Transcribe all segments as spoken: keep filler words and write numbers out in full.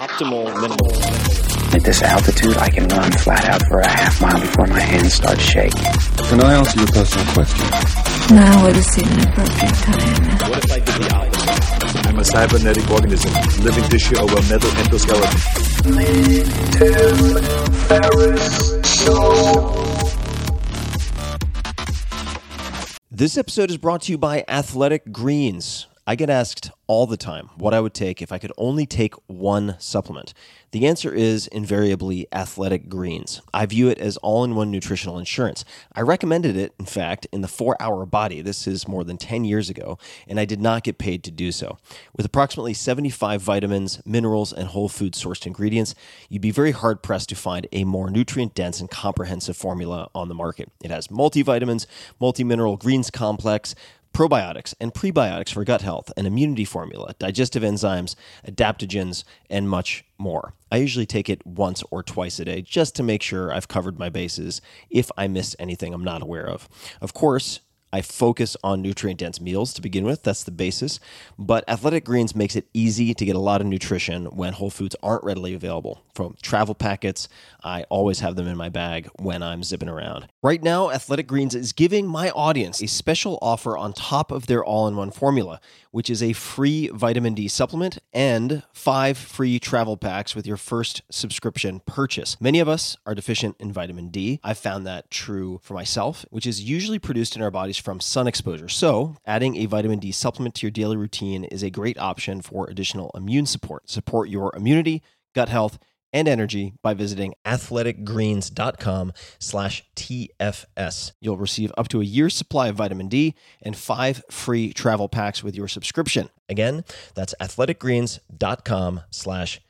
optimal minimal. At this altitude, I can run flat out for a half mile before my hands start shaking. Can I ask you a personal question? Now would seem an appropriate time. What if I did the opposite? I'm a cybernetic organism, living tissue over metal endoskeleton. Tim Ferriss Show. This episode is brought to you by Athletic Greens. I get asked all the time what I would take if I could only take one supplement. The answer is invariably Athletic Greens. I view it as all-in-one nutritional insurance. I recommended it, in fact, in the four hour Body. This is more than ten years ago, and I did not get paid to do so. With approximately seventy-five vitamins, minerals, and whole food sourced ingredients, you'd be very hard-pressed to find a more nutrient-dense and comprehensive formula on the market. It has multivitamins, multi-mineral greens complex, probiotics and prebiotics for gut health, an immunity formula, digestive enzymes, adaptogens, and much more. I usually take it once or twice a day just to make sure I've covered my bases if I missed anything I'm not aware of. Of course, I focus on nutrient-dense meals to begin with. That's the basis. But Athletic Greens makes it easy to get a lot of nutrition when whole foods aren't readily available. From travel packets, I always have them in my bag when I'm zipping around. Right now, Athletic Greens is giving my audience a special offer on top of their all-in-one formula, which is a free vitamin D supplement and five free travel packs with your first subscription purchase. Many of us are deficient in vitamin D. I've found that true for myself, which is usually produced in our bodies from sun exposure. So adding a vitamin D supplement to your daily routine is a great option for additional immune support. Support your immunity, gut health, and energy by visiting athleticgreens.com slash TFS. You'll receive up to a year's supply of vitamin D and five free travel packs with your subscription. Again, that's athleticgreens.com slash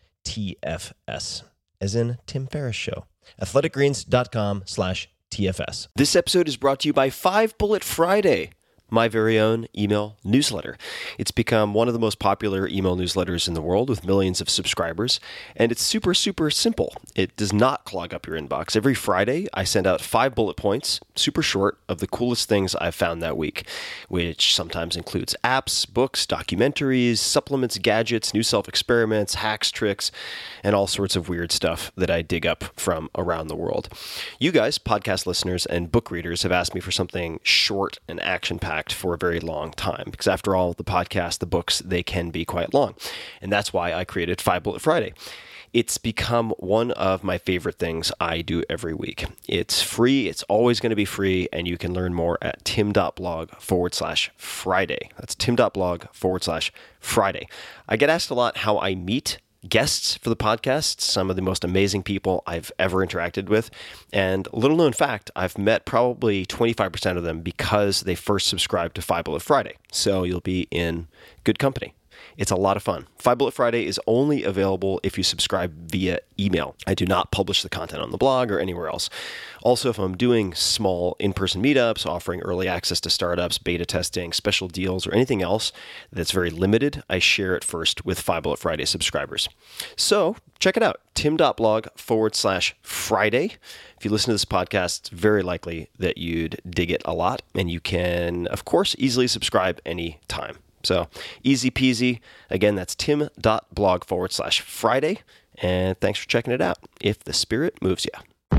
TFS, as in Tim Ferriss Show. athleticgreens.com slash TFS. This episode is brought to you by Five Bullet Friday, my very own email newsletter. It's become one of the most popular email newsletters in the world with millions of subscribers, and it's super, super simple. It does not clog up your inbox. Every Friday, I send out five bullet points, super short, of the coolest things I've found that week, which sometimes includes apps, books, documentaries, supplements, gadgets, new self-experiments, hacks, tricks, and all sorts of weird stuff that I dig up from around the world. You guys, podcast listeners and book readers, have asked me for something short and action-packed for a very long time, because after all, the podcast, the books, they can be quite long. And that's why I created Five Bullet Friday. It's become one of my favorite things I do every week. It's free. It's always going to be free. And you can learn more at tim.blog forward slash Friday. That's tim.blog forward slash Friday. I get asked a lot how I meet guests for the podcast, some of the most amazing people I've ever interacted with. And little known fact, I've met probably twenty-five percent of them because they first subscribed to Five Bullet Friday. So you'll be in good company. It's a lot of fun. Five Bullet Friday is only available if you subscribe via email. I do not publish the content on the blog or anywhere else. Also, if I'm doing small in-person meetups, offering early access to startups, beta testing, special deals, or anything else that's very limited, I share it first with Five Bullet Friday subscribers. So check it out, tim.blog forward slash Friday. If you listen to this podcast, it's very likely that you'd dig it a lot, and you can, of course, easily subscribe anytime. So easy peasy. Again, that's tim.blog forward slash Friday. And thanks for checking it out, if the spirit moves you.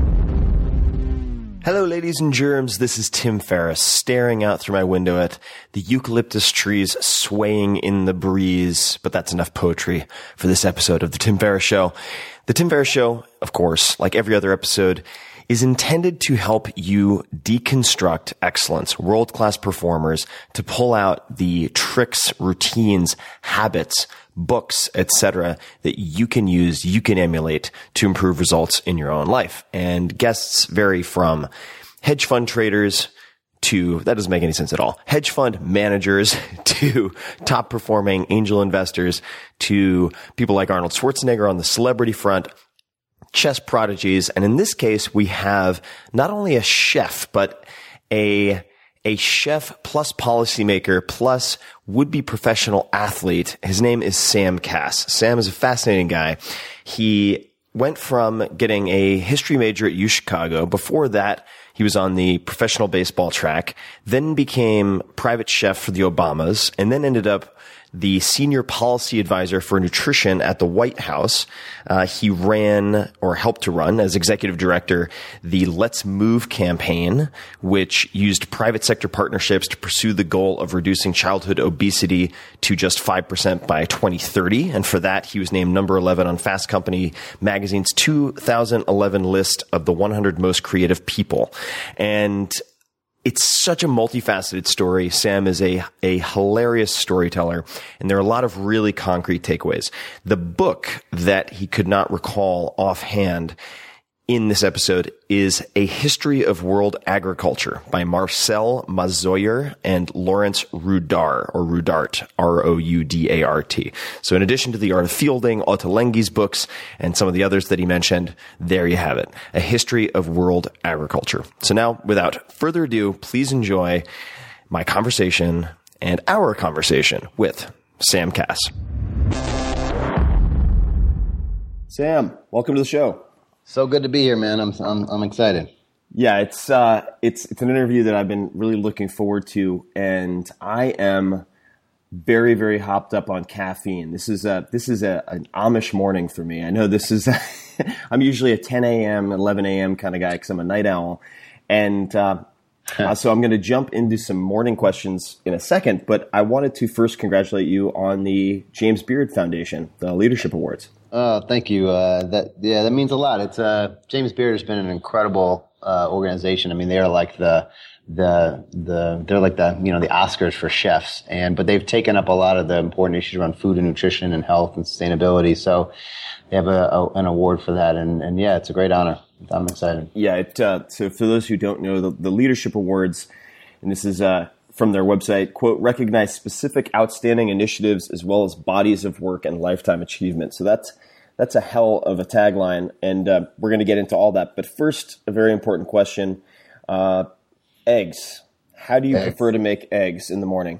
Hello, ladies and germs. This is Tim Ferriss, staring out through my window at the eucalyptus trees swaying in the breeze. But that's enough poetry for this episode of The Tim Ferriss Show. The Tim Ferriss Show, of course, like every other episode, is intended to help you deconstruct excellence, world-class performers, to pull out the tricks, routines, habits, books, et cetera that you can use, you can emulate to improve results in your own life. And guests vary from hedge fund traders to, that doesn't make any sense at all, hedge fund managers to top performing angel investors to people like Arnold Schwarzenegger on the celebrity front, chess prodigies. And in this case, we have not only a chef, but a, a chef plus policymaker plus would-be professional athlete. His name is Sam Kass. Sam is a fascinating guy. He went from getting a history major at U Chicago. Before that, he was on the professional baseball track, then became private chef for the Obamas, and then ended up the senior policy advisor for nutrition at the White House. Uh, he ran or helped to run as executive director the Let's Move campaign, which used private sector partnerships to pursue the goal of reducing childhood obesity to just five percent by twenty thirty. And for that, he was named number eleven on Fast Company magazine's two thousand eleven list of the one hundred most creative people. And it's such a multifaceted story. Sam is a, a hilarious storyteller, and there are a lot of really concrete takeaways. The book that he could not recall offhand in this episode is A History of World Agriculture by Marcel Mazoyer and Lawrence Rudart, or Rudart, R O U D A R T. So in addition to The Art of Fielding, Ottolenghi's books, and some of the others that he mentioned, there you have it. A History of World Agriculture. So now, without further ado, please enjoy my conversation and our conversation with Sam Kass. Sam, welcome to the show. So good to be here, man. I'm I'm I'm excited. Yeah, it's uh, it's it's an interview that I've been really looking forward to, and I am very very hopped up on caffeine. This is a this is a an Amish morning for me. I know this is. A I'm usually a ten a.m., eleven a.m. kind of guy because I'm a night owl, and uh, uh, so I'm going to jump into some morning questions in a second. But I wanted to first congratulate you on the James Beard Foundation, the Leadership Awards. Oh, thank you. Uh, that yeah, that means a lot. It's uh, James Beard has been an incredible uh, organization. I mean, they are like the the the they're like the you know the Oscars for chefs, and but they've taken up a lot of the important issues around food and nutrition and health and sustainability. So they have a, a an award for that, and and yeah, it's a great honor. I'm excited. Yeah. It, uh, so for those who don't know, the, the Leadership Awards, and this is uh, from their website, quote, recognize specific outstanding initiatives as well as bodies of work and lifetime achievement. So that's That's a hell of a tagline, and uh, we're going to get into all that. But first, a very important question. Uh, eggs. How do you eggs. prefer to make eggs in the morning?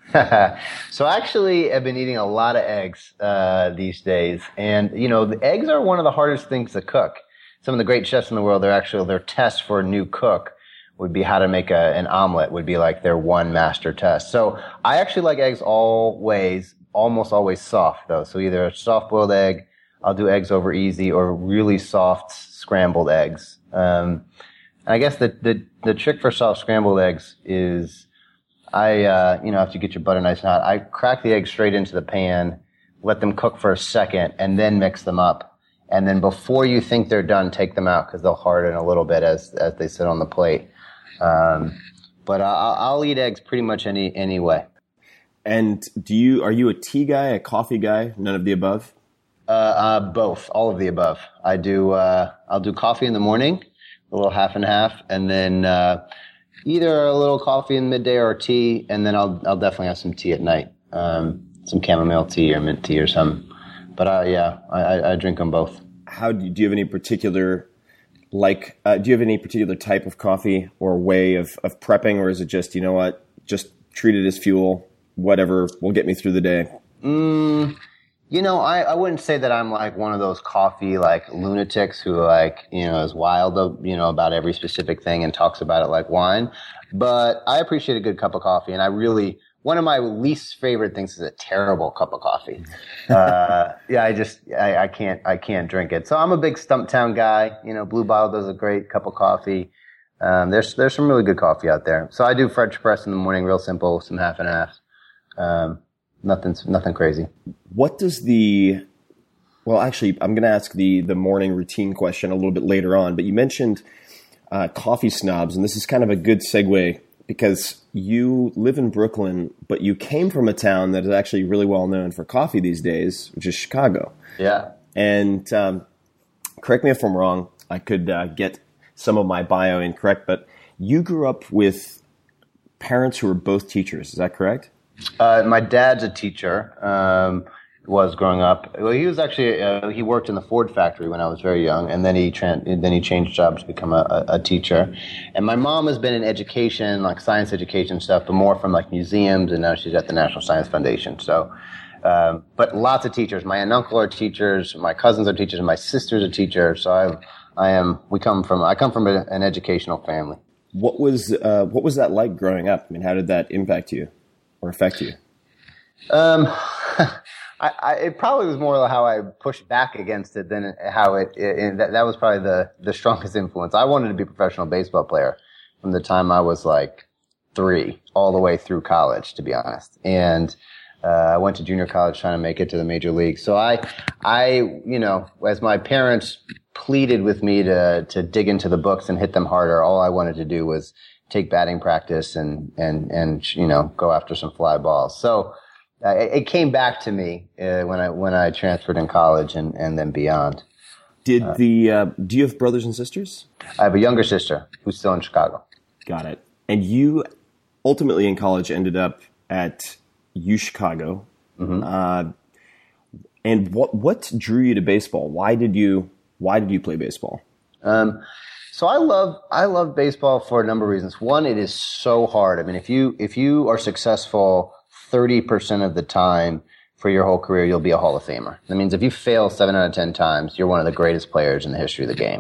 So actually, I've been eating a lot of eggs uh, these days. And, you know, the eggs are one of the hardest things to cook. Some of the great chefs in the world, they're actually, their test for a new cook would be how to make a, an omelet would be like their one master test. So I actually like eggs always, almost always soft, though. So either a soft-boiled egg, I'll do eggs over easy, or really soft scrambled eggs. Um, and I guess the, the, the trick for soft scrambled eggs is I, uh, you know, after you get your butter nice and hot, I crack the eggs straight into the pan, let them cook for a second, and then mix them up. And then before you think they're done, take them out because they'll harden a little bit as, as they sit on the plate. Um, but I'll, I'll eat eggs pretty much any, any way. And do you, are you a tea guy, a coffee guy, none of the above? Uh, uh, both, all of the above. I do, uh, I'll do coffee in the morning, a little half and half, and then, uh, either a little coffee in midday or tea, and then I'll, I'll definitely have some tea at night. Um, some chamomile tea or mint tea or something. But, uh, yeah, I, I drink them both. How do you, do you have any particular, like, uh, do you have any particular type of coffee or way of, of prepping, or is it just, you know what, just treat it as fuel, whatever will get me through the day? Mm. You know, I, I wouldn't say that I'm like one of those coffee like lunatics who like, you know, is wild, you know, about every specific thing and talks about it like wine. But I appreciate a good cup of coffee. And I really, one of my least favorite things is a terrible cup of coffee. uh, yeah, I just, I, I can't, I can't drink it. So I'm a big Stumptown guy. You know, Blue Bottle does a great cup of coffee. Um, there's, there's some really good coffee out there. So I do French press in the morning, real simple, some half and half. Um, Nothing, nothing crazy. What does the, well, actually, I'm going to ask the, the morning routine question a little bit later on, but you mentioned uh, coffee snobs, and this is kind of a good segue because you live in Brooklyn, but you came from a town that is actually really well known for coffee these days, which is Chicago. Yeah. And um, correct me if I'm wrong, I could uh, get some of my bio incorrect, but you grew up with parents who were both teachers. Is that correct? Uh, my dad's a teacher, um, was growing up. Well, he was actually, uh, he worked in the Ford factory when I was very young, and then he tra- then he changed jobs to become a, a, a teacher. And my mom has been in education, like science education stuff, but more from like museums, and now she's at the National Science Foundation. So, um, but lots of teachers. My aunt and uncle are teachers, my cousins are teachers, and my sister's a teacher. So I, I am, we come from, I come from a, an educational family. What was, uh, what was that like growing up? I mean, how did that impact you? Or affect you? Um, I, I, it probably was more how I pushed back against it than how it, it, it that, that was probably the, the strongest influence. I wanted to be a professional baseball player from the time I was like three all the way through college, to be honest. And, uh, I went to junior college trying to make it to the major league. So I, I, you know, as my parents pleaded with me to, to dig into the books and hit them harder, all I wanted to do was take batting practice and, and, and, you know, go after some fly balls. So, Uh, it, it came back to me uh, when I when I transferred in college and, and then beyond. Did uh, the uh, do you have brothers and sisters? I have a younger sister who's still in Chicago. Got it. And you ultimately in college ended up at U Chicago. Mm-hmm. Uh, and what what drew you to baseball? Why did you why did you play baseball? Um, so I love I love baseball for a number of reasons. One, it is so hard. I mean, if you if you are successful thirty percent of the time for your whole career, you'll be a Hall of Famer. That means if you fail seven out of ten times, you're one of the greatest players in the history of the game.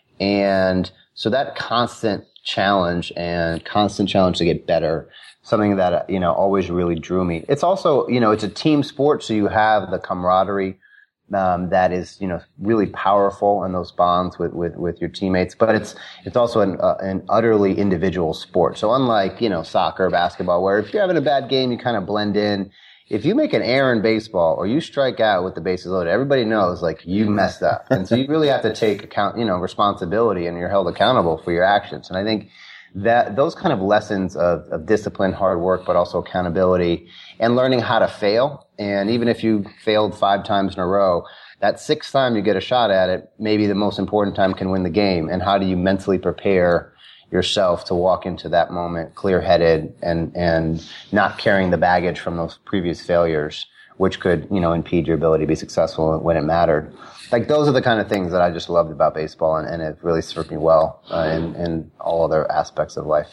And so that constant challenge and constant challenge to get better, something that, you know, always really drew me. It's also, you know, it's a team sport, so you have the camaraderie um, that is, you know, really powerful in those bonds with, with, with your teammates. But it's, it's also an, uh, an utterly individual sport. So unlike, you know, soccer or basketball, where if you're having a bad game, you kind of blend in. If you make an error in baseball or you strike out with the bases loaded, everybody knows, like, you messed up. And so you really have to take account, you know, responsibility, and you're held accountable for your actions. And I think that those kind of lessons of, of discipline, hard work, but also accountability, and learning how to fail. And even if you failed five times in a row, that sixth time you get a shot at it, maybe the most important time can win the game. And how do you mentally prepare yourself to walk into that moment clear-headed and, and not carrying the baggage from those previous failures, which could, you know, impede your ability to be successful when it mattered. Like, those are the kind of things that I just loved about baseball, and, and it really served me well uh, in, in all other aspects of life.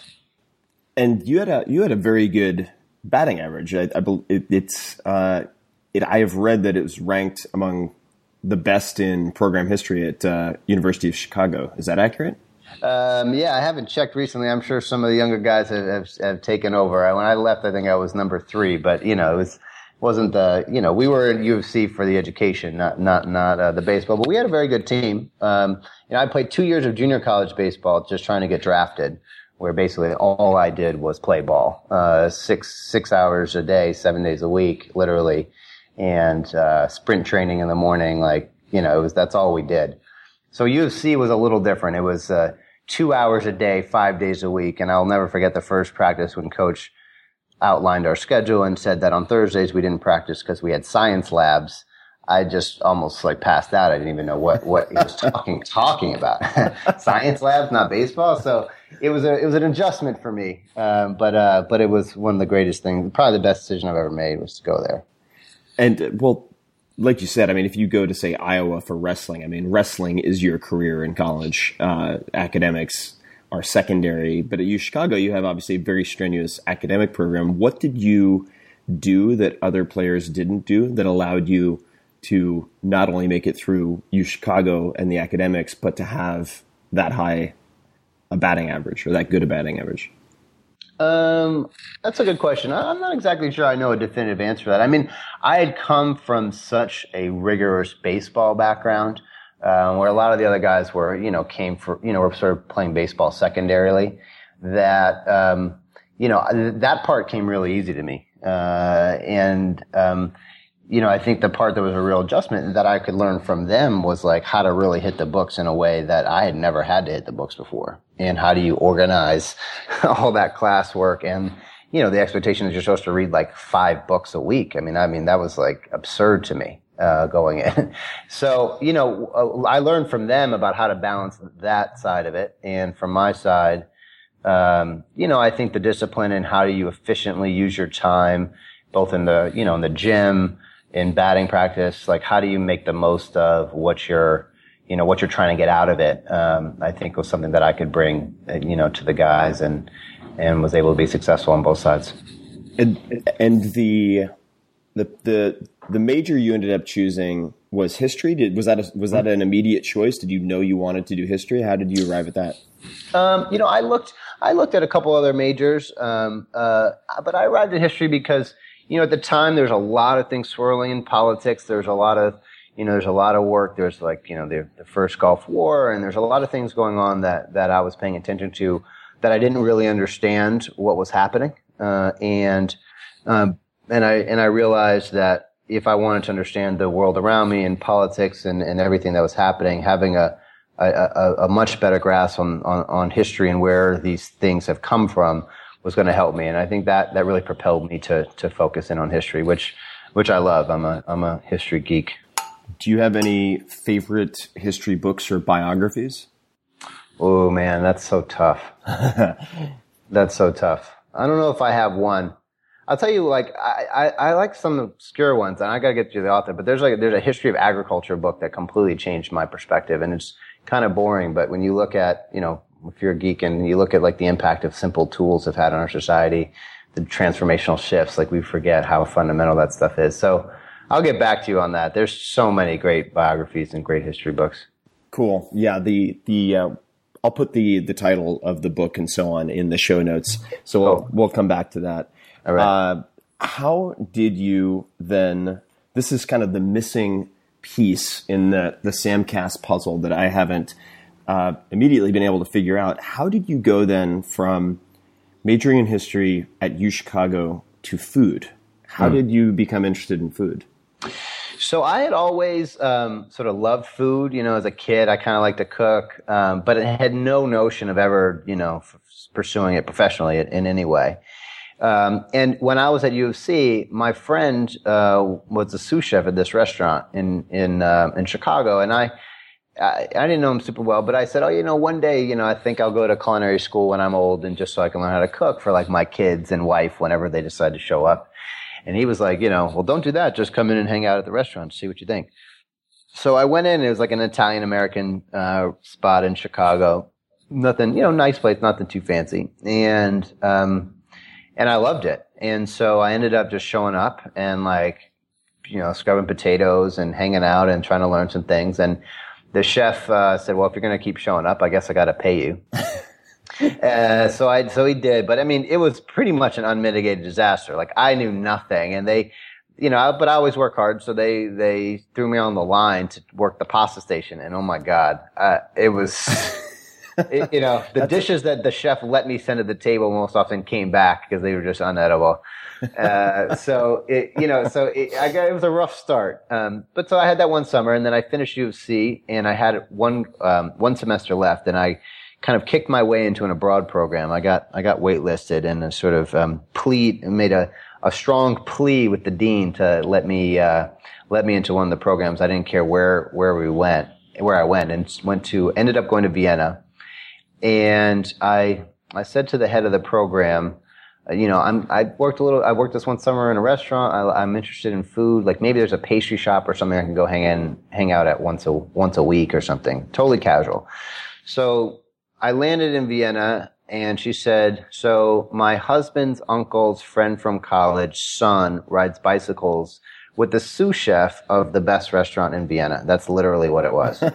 And you had a you had a very good batting average. I, I it, it's uh, it. I have read that it was ranked among the best in program history at uh, University of Chicago. Is that accurate? Um, yeah, I haven't checked recently. I'm sure some of the younger guys have, have, have taken over. When I left, I think I was number three, but, you know, it was, wasn't the, you know, we were at U of C for the education, not, not, not, uh, the baseball, but we had a very good team. Um, you know, I played two years of junior college baseball just trying to get drafted, where basically all I did was play ball, uh, six, six hours a day, seven days a week, literally, and, uh, sprint training in the morning. Like, you know, it was, that's all we did. So U of C was a little different. It was, uh, two hours a day, five days a week. And I'll never forget the first practice when coach outlined our schedule and said that on Thursdays we didn't practice because we had science labs. I just almost like passed out. I didn't even know what, what he was talking, talking about. Science labs, not baseball. So it was a, it was an adjustment for me. Um, but, uh, but it was one of the greatest things, probably the best decision I've ever made was to go there. And, uh, well, like you said, I mean, if you go to, say, Iowa for wrestling, I mean, wrestling is your career in college. Uh, academics are secondary. But at U Chicago, you have obviously a very strenuous academic program. What did you do that other players didn't do that allowed you to not only make it through U Chicago and the academics, but to have that high a batting average or that good a batting average? Um, that's a good question. I'm not exactly sure I know a definitive answer to that. I mean, I had come from such a rigorous baseball background, uh, where a lot of the other guys were, you know, came for, you know, were sort of playing baseball secondarily, that, um, you know, that part came really easy to me. Uh, and, um, you know, I think the part that was a real adjustment that I could learn from them was like how to really hit the books in a way that I had never had to hit the books before. And how do you organize all that classwork and, you know, the expectation that you're supposed to read like five books a week. I mean, I mean, that was like absurd to me, uh, going in. So, you know, I learned from them about how to balance that side of it. And from my side, um, you know, I think the discipline and how do you efficiently use your time, both in the, you know, in the gym, in batting practice, like how do you make the most of what you're, you know, what you're trying to get out of it, um, I think was something that I could bring, you know, to the guys and, and was able to be successful on both sides. And, and the, the, the, the major you ended up choosing was history. Did, was that, a, was that an immediate choice? Did you know you wanted to do history? How did you arrive at that? Um, you know, I looked, I looked at a couple other majors, um, uh, but I arrived at history because, you know, at the time, there's a lot of things swirling in politics. There's a lot of, you know, there's a lot of work. There's like, you know, the, the first Gulf War, and there's a lot of things going on that, that I was paying attention to that I didn't really understand what was happening. Uh, and, um, and I, and I realized that if I wanted to understand the world around me and politics and, and everything that was happening, having a, a, a, a much better grasp on, on, on history and where these things have come from was going to help me. And I think that, that really propelled me to, to focus in on history, which, which I love. I'm a, I'm a history geek. Do you have any favorite history books or biographies? Oh man, that's so tough. That's so tough. I don't know if I have one. I'll tell you, like, I, I, I like some obscure ones, and I gotta get to the author, but there's like, there's a history of agriculture book that completely changed my perspective, and it's kind of boring, but when you look at, you know, if you're a geek and you look at like the impact of simple tools have had on our society, the transformational shifts, like we forget how fundamental that stuff is. So I'll get back to you on that. There's so many great biographies and great history books. Cool. Yeah. The, the, uh, I'll put the, the title of the book and so on in the show notes. So we'll, oh. we'll come back to that. All right. Uh, how did you then, this is kind of the missing piece in the, the Samcast puzzle that I haven't uh, immediately been able to figure out. How did you go then from majoring in history at U Chicago to food? How hmm. did you become interested in food? So I had always um, sort of loved food. You know, as a kid, I kind of liked to cook, um, but I had no notion of ever, you know, f- pursuing it professionally in, in any way. Um, and when I was at U of C, my friend uh, was a sous chef at this restaurant in in uh, in Chicago, and I, I I didn't know him super well, but I said, oh, you know, one day, you know, I think I'll go to culinary school when I'm old, and just so I can learn how to cook for like my kids and wife whenever they decide to show up. And he was like, you know, well, don't do that. Just come in and hang out at the restaurant, see what you think. So I went in. It was like an Italian American uh, spot in Chicago. Nothing, you know, nice place, nothing too fancy, and um. And I loved it. And so I ended up just showing up and like, you know, scrubbing potatoes and hanging out and trying to learn some things. And the chef uh, said, well, if you're going to keep showing up, I guess I got to pay you. uh, so I, so he did. But I mean, it was pretty much an unmitigated disaster. Like I knew nothing, and they, you know, but I always work hard. So they, they threw me on the line to work the pasta station. And oh my God, uh, it was... It, you know, the dishes that the chef let me send to the table most often came back because they were just unedible. Uh, so, it, you know, so it, I got, it was a rough start. Um, but so I had that one summer, and then I finished U of C, and I had one, um, one semester left, and I kind of kicked my way into an abroad program. I got, I got waitlisted and a sort of, um, plea, made a, a strong plea with the dean to let me, uh, let me into one of the programs. I didn't care where, where we went, where I went, and went to, ended up going to Vienna. And I, I said to the head of the program, uh, you know, I'm, I worked a little, I worked this one summer in a restaurant. I, I'm interested in food. Like maybe there's a pastry shop or something I can go hang in, hang out at once a, once a week or something. Totally casual. So I landed in Vienna, and she said, so my husband's uncle's friend from college, son, rides bicycles with the sous chef of the best restaurant in Vienna. That's literally what it was.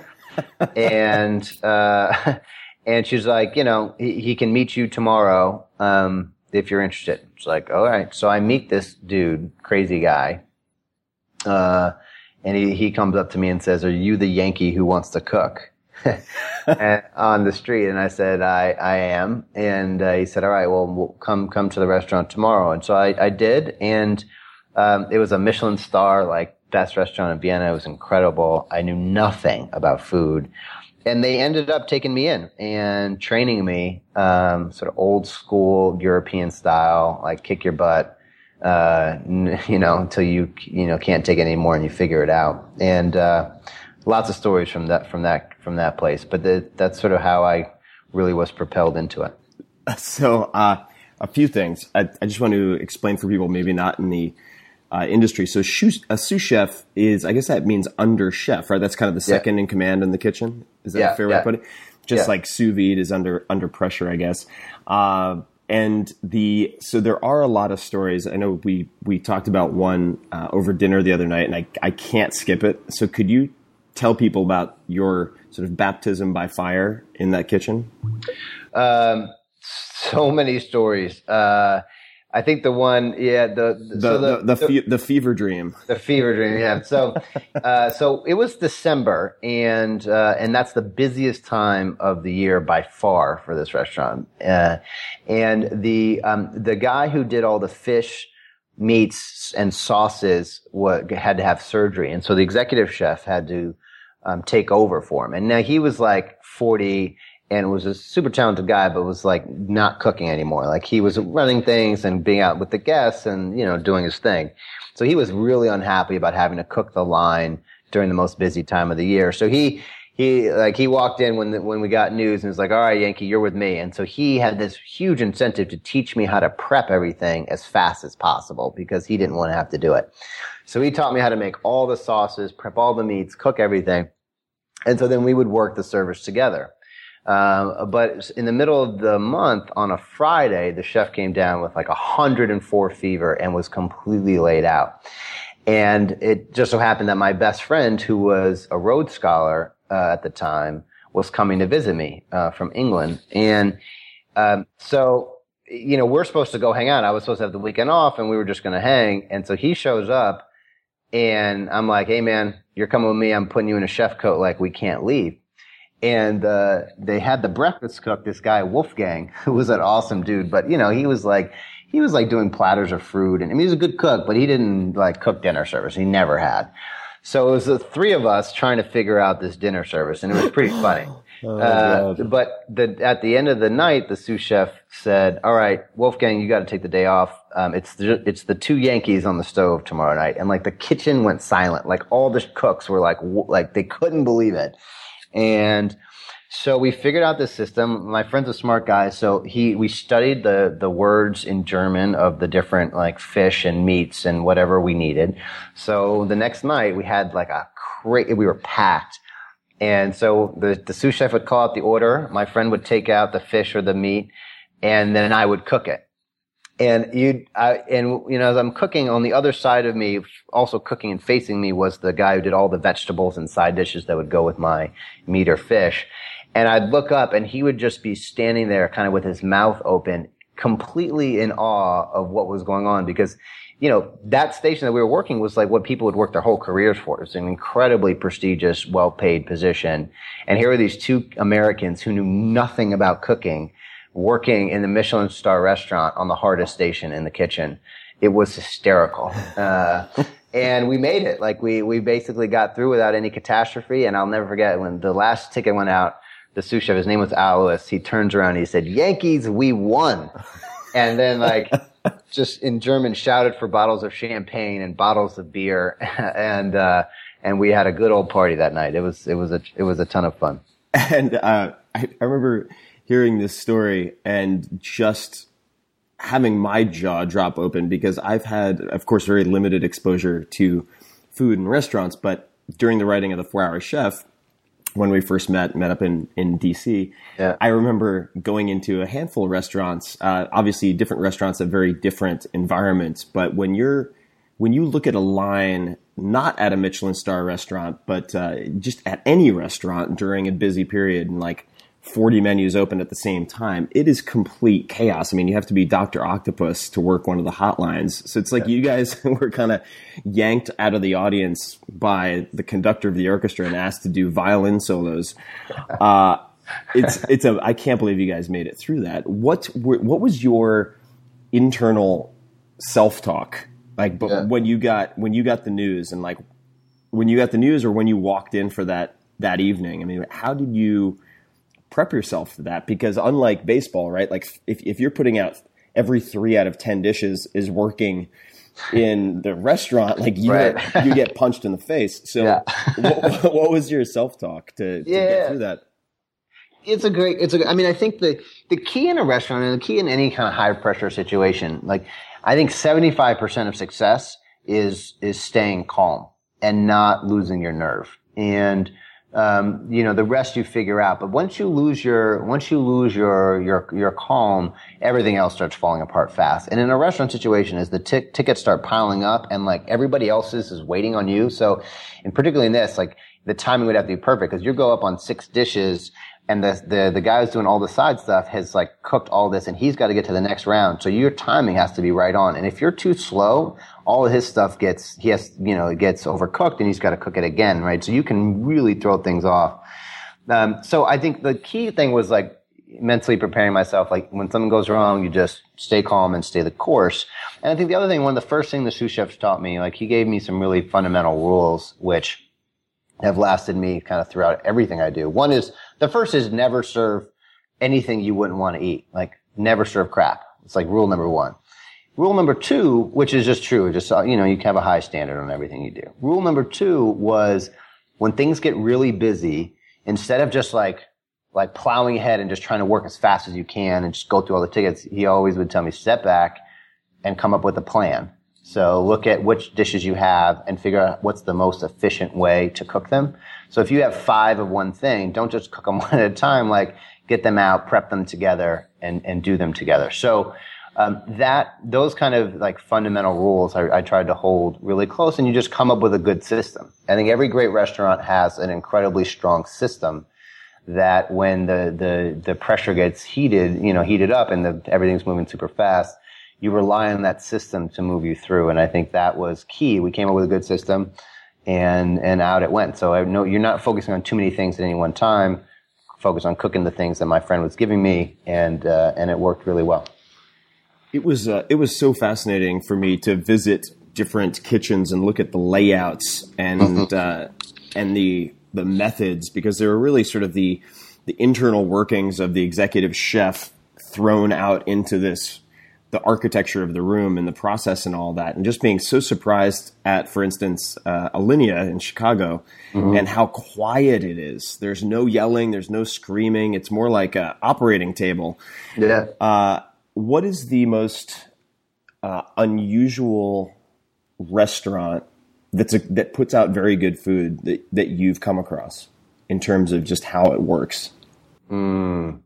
and, uh, And she's like, you know, he, he can meet you tomorrow um, if you're interested. It's like, all right. So I meet this dude, crazy guy, uh, and he, he comes up to me and says, are you the Yankee who wants to cook and, on the street? And I said, I, I am. And uh, he said, all right, well, we'll come come to the restaurant tomorrow. And so I, I did, and um, it was a Michelin star, like, best restaurant in Vienna. It was incredible. I knew nothing about food. And they ended up taking me in and training me, um, sort of old school European style, like kick your butt, uh, n- you know, until you, you know, can't take it anymore and you figure it out. And, uh, lots of stories from that, from that, from that place. But the, that's sort of how I really was propelled into it. So, uh, a few things. I, I just want to explain for people maybe not in the Uh, industry. So sous, a sous chef is, I guess that means under chef, right? That's kind of the second yeah. in command in the kitchen. Is that yeah, a fair yeah. way to put it? Just yeah. like sous vide is under under pressure, I guess. Uh, and the so there are a lot of stories. I know we we talked about one uh, over dinner the other night, and I I can't skip it. So could you tell people about your sort of baptism by fire in that kitchen? Um, so many stories. Uh, I think the one, yeah, the the so the the, the, fe- the fever dream, the fever dream, yeah. So, uh, so it was December, and uh, and that's the busiest time of the year by far for this restaurant. Uh, and the um, the guy who did all the fish, meats, and sauces what, had to have surgery, and so the executive chef had to um, take over for him. And now he was like forty. And was a super talented guy, but was like not cooking anymore. Like he was running things and being out with the guests and, you know, doing his thing. So he was really unhappy about having to cook the line during the most busy time of the year. So he, he, like he walked in when the, when we got news and was like, all right, Yankee, you're with me. And so he had this huge incentive to teach me how to prep everything as fast as possible because he didn't want to have to do it. So he taught me how to make all the sauces, prep all the meats, cook everything. And so then we would work the service together. Um, but in the middle of the month on a Friday, the chef came down with like one hundred four fever and was completely laid out. And it just so happened that my best friend, who was a Rhodes Scholar uh, at the time, was coming to visit me uh, from England. And um, so, you know, we're supposed to go hang out. I was supposed to have the weekend off, and we were just going to hang. And so he shows up, and I'm like, hey, man, you're coming with me. I'm putting you in a chef coat. Like, we can't leave. And, uh, they had the breakfast cook, this guy, Wolfgang, who was an awesome dude. But, you know, he was like, he was like doing platters of fruit. And I mean, he was a good cook, but he didn't like cook dinner service. He never had. So it was the three of us trying to figure out this dinner service. And it was pretty funny. oh, uh, but the, at the end of the night, the sous chef said, all right, Wolfgang, you got to take the day off. Um, it's the, it's the two Yankees on the stove tomorrow night. And like the kitchen went silent. Like all the cooks were like, like they couldn't believe it. And so we figured out this system. My friend's a smart guy, so he we studied the the words in German of the different like fish and meats and whatever we needed. So the next night we had like a cra- we were packed. And so the the sous chef would call out the order, my friend would take out the fish or the meat, and then I would cook it. And you, and you know, as I'm cooking, on the other side of me, also cooking and facing me, was the guy who did all the vegetables and side dishes that would go with my meat or fish. And I'd look up, and he would just be standing there, kind of with his mouth open, completely in awe of what was going on. Because, you know, that station that we were working was like what people would work their whole careers for. It's an incredibly prestigious, well-paid position. And here were these two Americans who knew nothing about cooking, working in the Michelin star restaurant on the hardest station in the kitchen. It was hysterical. Uh, and we made it. Like we, we basically got through without any catastrophe. And I'll never forget when the last ticket went out, the sous chef, his name was Alois. He turns around and he said, Yankees, we won. And then like just in German shouted for bottles of champagne and bottles of beer. and, uh, and we had a good old party that night. It was, it was a, it was a ton of fun. And, uh, I, I remember hearing this story and just having my jaw drop open because I've had, of course, very limited exposure to food and restaurants. But during the writing of The four hour Chef, when we first met, met up in, in D C, yeah. I remember going into a handful of restaurants, uh, obviously different restaurants have very different environments. But when you're, when you look at a line, not at a Michelin star restaurant, but uh, just at any restaurant during a busy period and like forty menus open at the same time, it is complete chaos. I mean, you have to be Doctor Octopus to work one of the hotlines. So it's like yeah. you guys were kind of yanked out of the audience by the conductor of the orchestra and asked to do violin solos. Uh, it's, it's a, I can't believe you guys made it through that. What, what was your internal self-talk? Like, but yeah. when you got, when you got the news and like, when you got the news or when you walked in for that, that evening, I mean, how did you prep yourself for that? Because unlike baseball, right? Like if, if you're putting out every three out of ten dishes is working in the restaurant, like you, right. get, you get punched in the face. So yeah. what, what was your self-talk to, to yeah. get through that? It's a great, it's a, I mean, I think the, the key in a restaurant and the key in any kind of high pressure situation, like I think seventy-five percent of success is, is staying calm and not losing your nerve. And, Um, you know, the rest you figure out. But once you lose your, once you lose your, your, your calm, everything else starts falling apart fast. And in a restaurant situation, as the t- tickets start piling up and like everybody else's is waiting on you. So, and particularly in this, like the timing would have to be perfect because you go up on six dishes, and the, the the guy who's doing all the side stuff has like cooked all this, and he's got to get to the next round. So your timing has to be right on. And if you're too slow, all of his stuff gets he has you know it gets overcooked, and he's got to cook it again, right? So you can really throw things off. Um, so I think the key thing was like mentally preparing myself. Like when something goes wrong, you just stay calm and stay the course. And I think the other thing, one of the first things the sous chefs taught me, like he gave me some really fundamental rules, which have lasted me kind of throughout everything I do. One is, the first is never serve anything you wouldn't want to eat. Like never serve crap. It's like rule number one. Rule number two, which is just true, just, you know, you can have a high standard on everything you do. Rule number two was when things get really busy, instead of just like, like plowing ahead and just trying to work as fast as you can and just go through all the tickets, he always would tell me, step back and come up with a plan. So look at which dishes you have and figure out what's the most efficient way to cook them. So if you have five of one thing, don't just cook them one at a time, like get them out, prep them together and, and do them together. So, um, that, those kind of like fundamental rules I, I tried to hold really close, and you just come up with a good system. I think every great restaurant has an incredibly strong system that when the, the, the pressure gets heated, you know, heated up and the, everything's moving super fast, you rely on that system to move you through. And I think that was key. We came up with a good system and, and out it went. So I know you're not focusing on too many things at any one time. Focus on cooking the things that my friend was giving me, and, uh, and it worked really well. It was, uh, it was so fascinating for me to visit different kitchens and look at the layouts and, uh, and the, the methods, because they were really sort of the, the internal workings of the executive chef thrown out into this, the architecture of the room and the process and all that. And just being so surprised at, for instance, uh, Alinea in Chicago, mm-hmm. and how quiet it is. There's no yelling. There's no screaming. It's more like a operating table. Yeah. Uh, what is the most uh, unusual restaurant that's a, that puts out very good food that, that you've come across in terms of just how it works? Mm.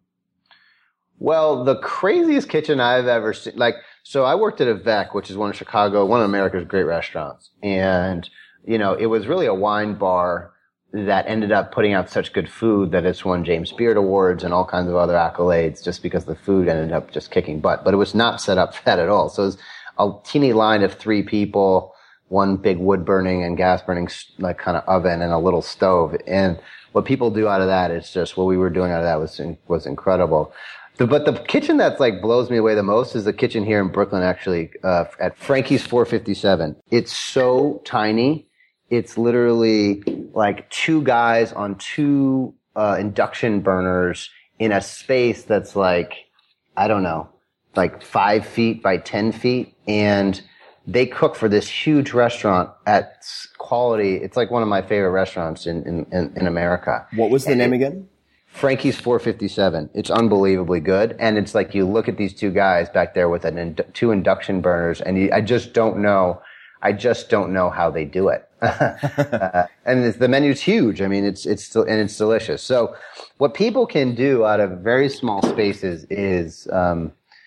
Well, the craziest kitchen I've ever seen, like, so I worked at Avec, which is one of Chicago, one of America's great restaurants. And, you know, it was really a wine bar that ended up putting out such good food that it's won James Beard Awards and all kinds of other accolades just because the food ended up just kicking butt. But it was not set up for that at all. So it was a teeny line of three people, one big wood burning and gas burning, like kind of oven and a little stove. And what people do out of that is just, what we were doing out of that was, was incredible. The, but the kitchen that's like blows me away the most is the kitchen here in Brooklyn, actually, uh, at Frankie's four fifty-seven. It's so tiny. It's literally like two guys on two, uh, induction burners in a space that's like, I don't know, like five feet by ten feet. And they cook for this huge restaurant at quality. It's like one of my favorite restaurants in, in, in America. What was the and name it, again? Frankie's four fifty-seven. It's unbelievably good. And it's like you look at these two guys back there with an ind- two induction burners, and you, I just don't know. I just don't know how they do it. uh, and it's, the menu's huge. I mean, it's, it's still, and it's delicious. So what people can do out of very small spaces is, um,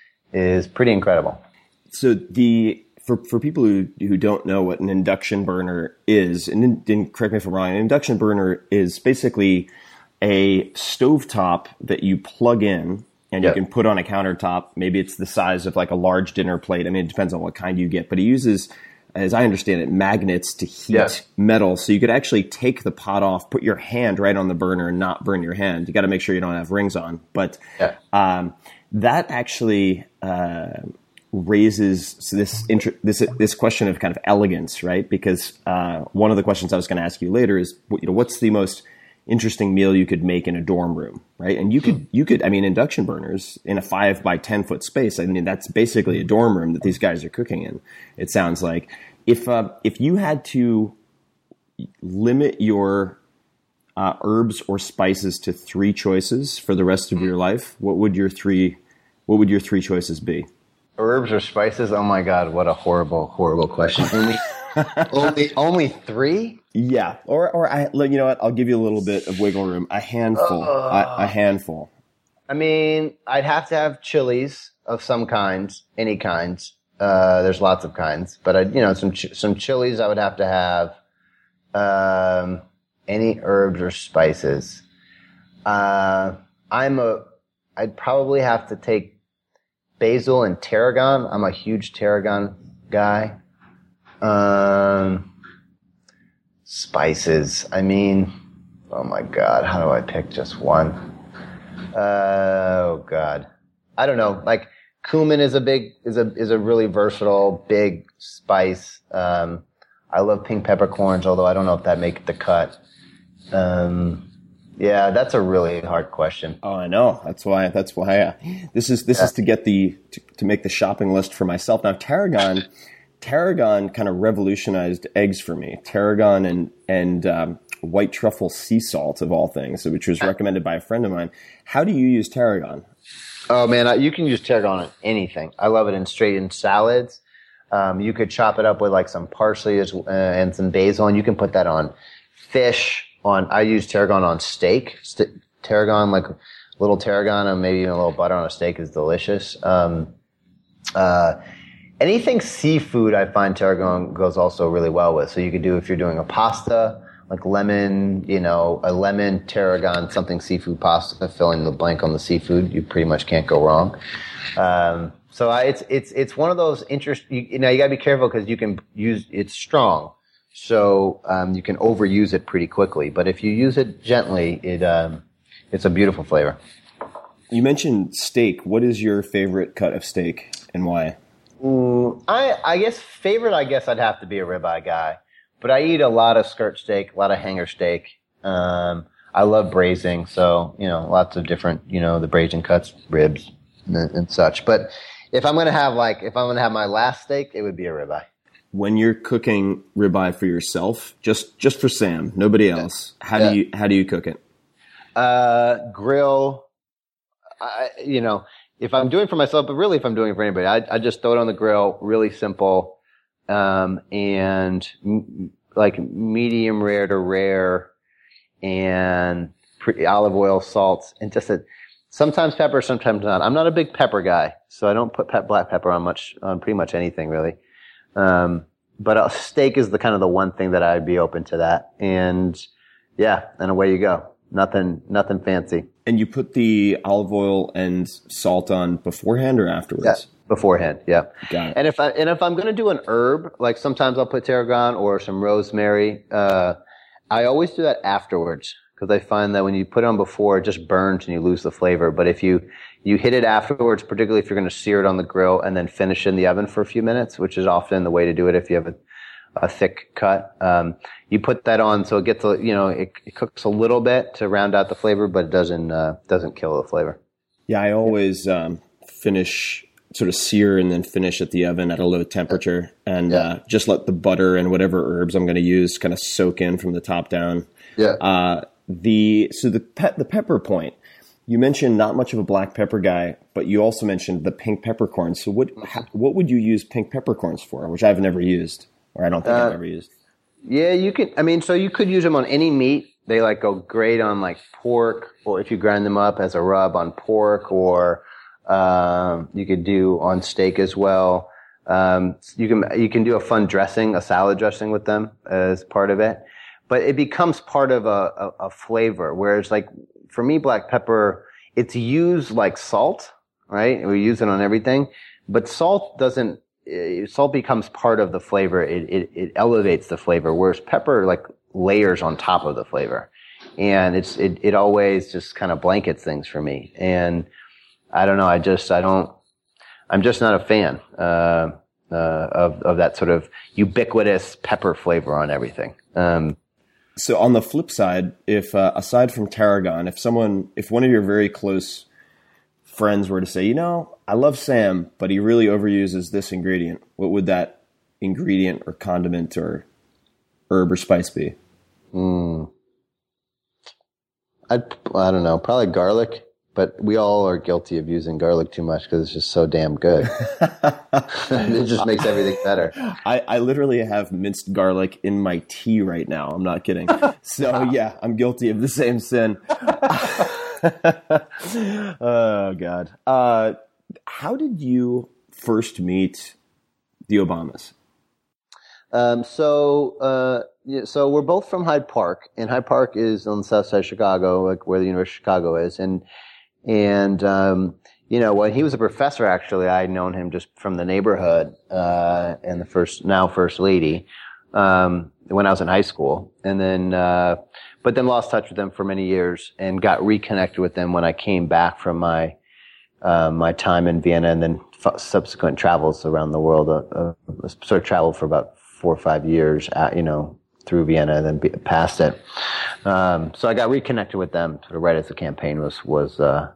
is pretty incredible. So the, for, for people who, who don't know what an induction burner is, and, and correct me if I'm wrong, an induction burner is basically a stovetop that you plug in and yep. you can put on a countertop. Maybe it's the size of like a large dinner plate. I mean, it depends on what kind you get, but it uses, as I understand it, magnets to heat yep. metal. So you could actually take the pot off, put your hand right on the burner and not burn your hand. You got to make sure you don't have rings on. But yep. um, that actually uh, raises this, inter- this this question of kind of elegance, right? Because uh, one of the questions I was going to ask you later is, you know, what's the most interesting meal you could make in a dorm room, right? And you could, you could, I mean, induction burners in a five by ten foot space. I mean, that's basically a dorm room that these guys are cooking in. It sounds like if, uh, if you had to limit your, uh, herbs or spices to three choices for the rest of your life, what would your three, what would your three choices be? Herbs or spices? Oh my God. What a horrible, horrible question. Only, only, only three? Yeah, or or I, you know what? I'll give you a little bit of wiggle room. A handful, uh, a, a handful. I mean, I'd have to have chilies of some kinds, any kinds. Uh, there's lots of kinds, but I, you know, some ch- some chilies. I would have to have um, any herbs or spices. Uh, I'm a, I'd probably have to take basil and tarragon. I'm a huge tarragon guy. Um, spices. I mean, oh my God, how do I pick just one? Uh, oh God, I don't know. Like cumin is a big, is a, is a really versatile, big spice. Um, I love pink peppercorns, although I don't know if that make the cut. Um, yeah, that's a really hard question. Oh, I know. That's why, that's why, uh, this is, this yeah. is to get the, to, to make the shopping list for myself. Now, tarragon, tarragon kind of revolutionized eggs for me. Tarragon and, and, um, white truffle sea salt of all things, which was recommended by a friend of mine. How do you use tarragon? Oh man, you can use tarragon on anything. I love it in straight in salads. Um, you could chop it up with like some parsley uh, and some basil, and you can put that on fish. On I use tarragon on steak. St- tarragon, like little tarragon, and maybe even a little butter on a steak is delicious. Um, uh, anything seafood, I find tarragon goes also really well with. So you could do if you're doing a pasta, like lemon, you know, a lemon tarragon something seafood pasta, fill in the blank on the seafood. You pretty much can't go wrong. Um, So I, it's it's it's one of those interest. You, you know, you gotta be careful because you can use it's strong, so um, you can overuse it pretty quickly. But if you use it gently, it um, it's a beautiful flavor. You mentioned steak. What is your favorite cut of steak and why? Ooh, I I guess favorite. I guess I'd have to be a ribeye guy, but I eat a lot of skirt steak, a lot of hanger steak. Um, I love braising, so you know, lots of different, you know, the braising cuts, ribs, and, and such, but. If I'm going to have like, if I'm going to have my last steak, it would be a ribeye. When you're cooking ribeye for yourself, just, just for Sam, nobody else, how yeah. do you, how do you cook it? Uh, grill, I, you know, if I'm doing it for myself, but really if I'm doing it for anybody, I, I just throw it on the grill, really simple. Um, and m- like medium rare to rare and pretty olive oil, salts, and just a, sometimes pepper, sometimes not. I'm not a big pepper guy, so I don't put pe- black pepper on much, on pretty much anything really. Um, but a steak is the kind of the one thing that I'd be open to that. And yeah, and away you go. Nothing, nothing fancy. And you put the olive oil and salt on beforehand or afterwards? Yeah, beforehand. Yeah. Got it. And if I, and if I'm going to do an herb, like sometimes I'll put tarragon or some rosemary, uh, I always do that afterwards. Because I find that when you put it on before, it just burns and you lose the flavor. But if you, you hit it afterwards, particularly if you're going to sear it on the grill and then finish in the oven for a few minutes, which is often the way to do it if you have a, a thick cut, um, you put that on so it gets, a, you know, it, it cooks a little bit to round out the flavor, but it doesn't, uh, doesn't kill the flavor. Yeah, I always um, finish, sort of sear and then finish at the oven at a low temperature and yeah. uh, just let the butter and whatever herbs I'm going to use kind of soak in from the top down. Yeah. Uh, The so the pe- the pepper point, you mentioned not much of a black pepper guy, but you also mentioned the pink peppercorns. So what ha- what would you use pink peppercorns for? Which I've never used, or I don't think uh, I've ever used. Yeah, you could. I mean, so you could use them on any meat. They like go great on like pork, or if you grind them up as a rub on pork, or um, you could do on steak as well. Um, you can you can do a fun dressing, a salad dressing with them as part of it. But it becomes part of a, a, a flavor. Whereas like, for me, black pepper, it's used like salt, right? We use it on everything. But salt doesn't, uh, salt becomes part of the flavor. It, it, it elevates the flavor. Whereas pepper like layers on top of the flavor. And it's, it, it always just kind of blankets things for me. And I don't know, I just, I don't, I'm just not a fan, uh, uh, of, of that sort of ubiquitous pepper flavor on everything. Um, So on the flip side, if uh, aside from tarragon, if someone, if one of your very close friends were to say, you know, I love Sam, but he really overuses this ingredient, what would that ingredient or condiment or herb or spice be? Mm. I'd, I don't know, probably garlic, but we all are guilty of using garlic too much because it's just so damn good. It just makes everything better. I, I literally have minced garlic in my tea right now. I'm not kidding. So yeah, I'm guilty of the same sin. Oh God. Uh, how did you first meet the Obamas? Um, so, uh, yeah, so we're both from Hyde Park, and Hyde Park is on the south side of Chicago, like where the University of Chicago is. And And, um, you know, when he was a professor, actually, I had known him just from the neighborhood, uh, and the first, now first lady, um, when I was in high school. And then, uh, but then lost touch with them for many years and got reconnected with them when I came back from my, uh, my time in Vienna and then f- subsequent travels around the world. Uh, uh, sort of traveled for about four or five years, at, you know, through Vienna and then be, past it. Um, so I got reconnected with them sort of right as the campaign was, was, uh,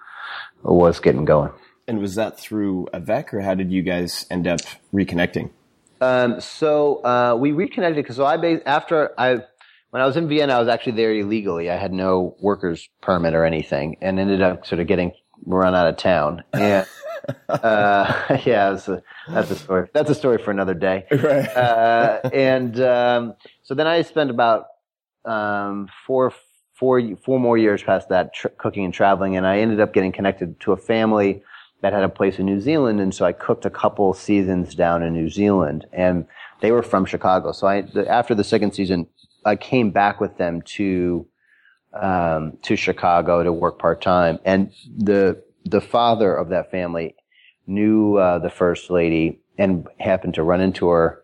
was getting going. And was that through Avec, or how did you guys end up reconnecting? Um, so, uh, we reconnected because so I, ba- after I, when I was in Vienna, I was actually there illegally. I had no worker's permit or anything and ended up sort of getting run out of town. And, uh, yeah, it was a, that's a story. That's a story for another day. Right. uh, and, um, so then I spent about, um, four, four, four more years past that tr- cooking and traveling. And I ended up getting connected to a family that had a place in New Zealand. And so I cooked a couple seasons down in New Zealand and they were from Chicago. So I, the, after the second season, I came back with them to, um, to Chicago to work part time. And the, the father of that family knew, uh, the first lady and happened to run into her,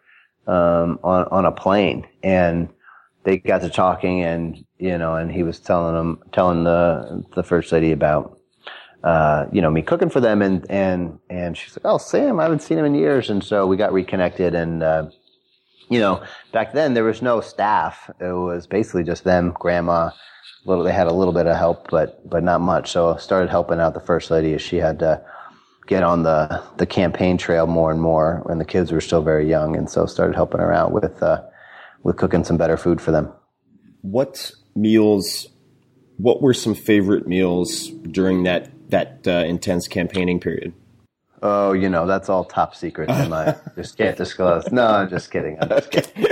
um, on, on a plane. And they got to talking and, you know, and he was telling them, telling the, the first lady about, uh, you know, me cooking for them. And, and, and she's like, oh, Sam, I haven't seen him in years. And so we got reconnected. And, uh, you know, back then there was no staff. It was basically just them, grandma, little, they had a little bit of help, but, but not much. So I started helping out the first lady as she had to get on the, the campaign trail more and more when the kids were still very young. And so started helping her out with, uh, with cooking some better food for them. What meals, what were some favorite meals during that, that uh, intense campaigning period? Oh, you know, that's all top secret. And I just can't disclose. No, I'm just kidding. I'm just kidding.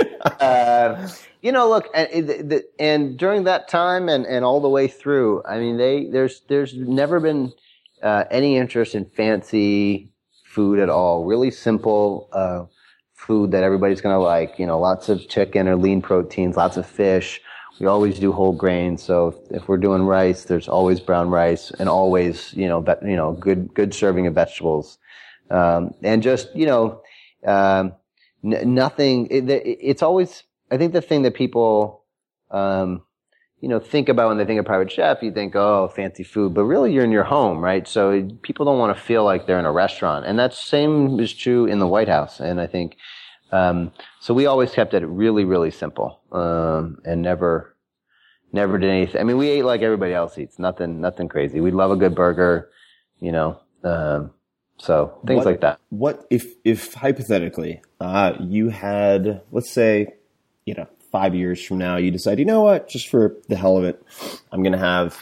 Uh, you know, look, and, and during that time and, and all the way through, I mean, they, there's, there's never been, uh, any interest in fancy food at all. Really simple, uh, food that everybody's going to like, you know, lots of chicken or lean proteins, lots of fish. We always do whole grains. So if, if we're doing rice, there's always brown rice and always, you know, be, you know, good, good serving of vegetables. Um, and just, you know, um, n- nothing, it, it's always, I think the thing that people, um, you know, think about when they think of private chef, you think, oh, fancy food, but really you're in your home, right? So people don't want to feel like they're in a restaurant. And that same is true in the White House. And I think, um, so we always kept it really, really simple, um, and never, never did anything. I mean, we ate like everybody else eats, nothing, nothing crazy. We love a good burger, you know, um, so things what, like that. What if, if hypothetically, uh, you had, let's say, you know, five years from now, you decide, you know what, just for the hell of it, I'm going to have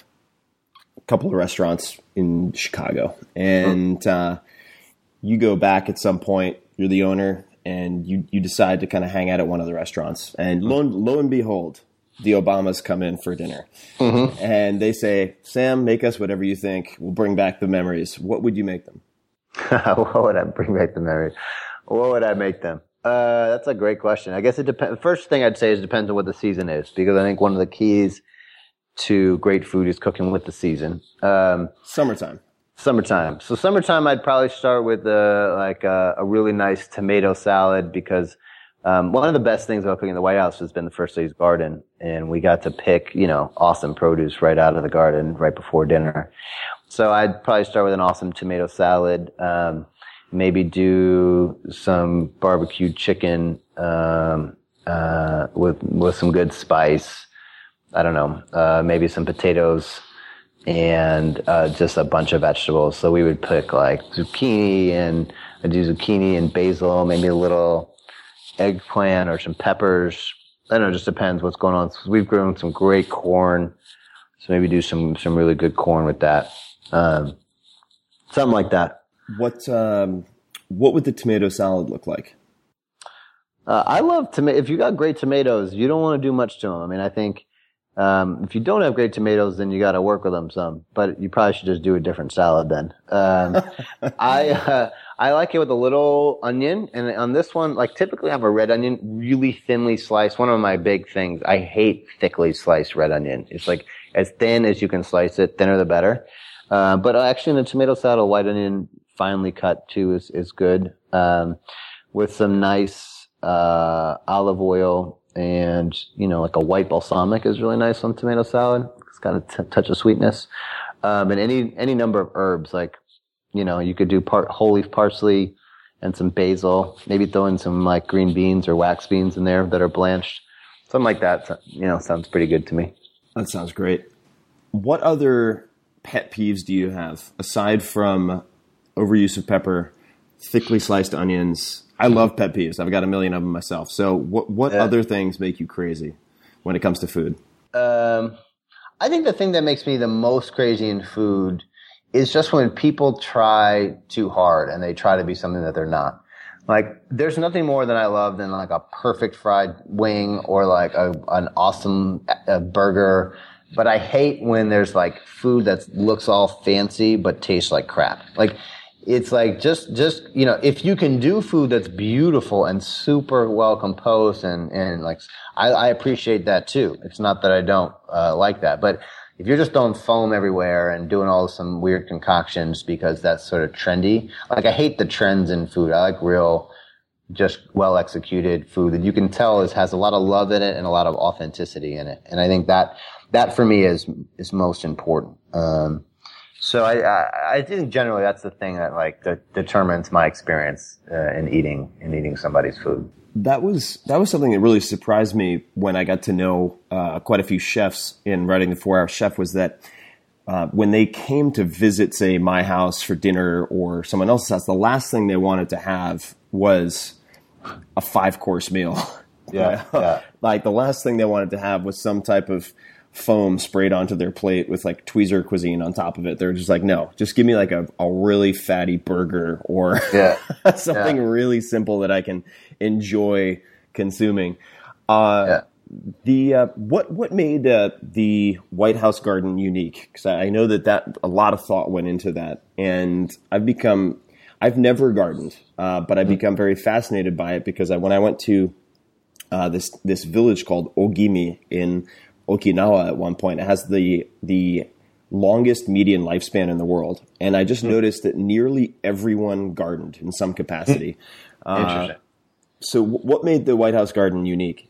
a couple of restaurants in Chicago. And, mm-hmm. uh, you go back at some point, you're the owner, and you, you decide to kind of hang out at one of the restaurants. And lo and, lo and behold, the Obamas come in for dinner. Mm-hmm. And they say, Sam, make us whatever you think. We'll bring back the memories. What would you make them? What would I bring back the memories? What would I make them? Uh, that's a great question. I guess it depends. First thing I'd say is it depends on what the season is, because I think one of the keys to great food is cooking with the season. Um, summertime. Summertime. So summertime, I'd probably start with uh, like a, a really nice tomato salad, because um, one of the best things about cooking in the White House has been the First Lady's garden, and we got to pick, you know, awesome produce right out of the garden right before dinner. So I'd probably start with an awesome tomato salad. Um, maybe do some barbecued chicken um, uh, with with some good spice. I don't know, uh, maybe some potatoes and uh, just a bunch of vegetables. So we would pick like zucchini, and I'd do zucchini and basil, maybe a little eggplant or some peppers. I don't know, it just depends what's going on. So we've grown some great corn, so maybe do some some really good corn with that. Um, something like that. What um, what would the tomato salad look like? Uh, I love tomato. If you got great tomatoes, you don't want to do much to them. I mean, I think um, if you don't have great tomatoes, then you got to work with them some. But you probably should just do a different salad then. Um, I uh, I like it with a little onion, and on this one, like typically I have a red onion really thinly sliced. One of my big things, I hate thickly sliced red onion. It's like as thin as you can slice it, thinner the better. Uh, but actually, in a tomato salad, a white onion finely cut too is is good, um, with some nice uh, olive oil, and you know, like a white balsamic is really nice on tomato salad. It's got a t- touch of sweetness, um, and any any number of herbs, like you know, you could do part whole leaf parsley and some basil, maybe throw in some like green beans or wax beans in there that are blanched. Something like that, you know, sounds pretty good to me. That sounds great. What other pet peeves do you have aside from overuse of pepper, thickly sliced onions? I love pet peeves. I've got a million of them myself. So what what yeah. other things make you crazy when it comes to food? Um, I think the thing that makes me the most crazy in food is just when people try too hard and they try to be something that they're not. Like, there's nothing more than I love than like a perfect fried wing or like a, an awesome a burger. But I hate when there's like food that looks all fancy but tastes like crap. Like, it's like just, just, you know, if you can do food that's beautiful and super well composed and, and like, I, I appreciate that too. It's not that I don't, uh, like that, but if you're just throwing foam everywhere and doing all some weird concoctions because that's sort of trendy, like I hate the trends in food. I like real, just well executed food that you can tell is, has a lot of love in it and a lot of authenticity in it. And I think that, that for me is, is most important. Um, so I, I, I think generally that's the thing that like de- determines my experience, uh, in eating, in eating somebody's food. That was that was something that really surprised me when I got to know uh, quite a few chefs in writing the four hour Chef, was that uh, when they came to visit, say, my house for dinner or someone else's house, the last thing they wanted to have was a five-course meal. Yeah, yeah. Like the last thing they wanted to have was some type of foam sprayed onto their plate with like Tweezer cuisine on top of it. They're just like, no, just give me like a, a really fatty burger or yeah. something yeah. really simple that I can enjoy consuming. Uh, yeah. The uh, what what made uh, the White House Garden unique? Because I know that that a lot of thought went into that, and I've become I've never gardened, uh, but I've mm-hmm. become very fascinated by it because I, when I went to uh, this this village called Ogimi in Okinawa at one point, it has the the longest median lifespan in the world, and I just mm-hmm. noticed that nearly everyone gardened in some capacity. Interesting. Uh, so, w- what made the White House Garden unique?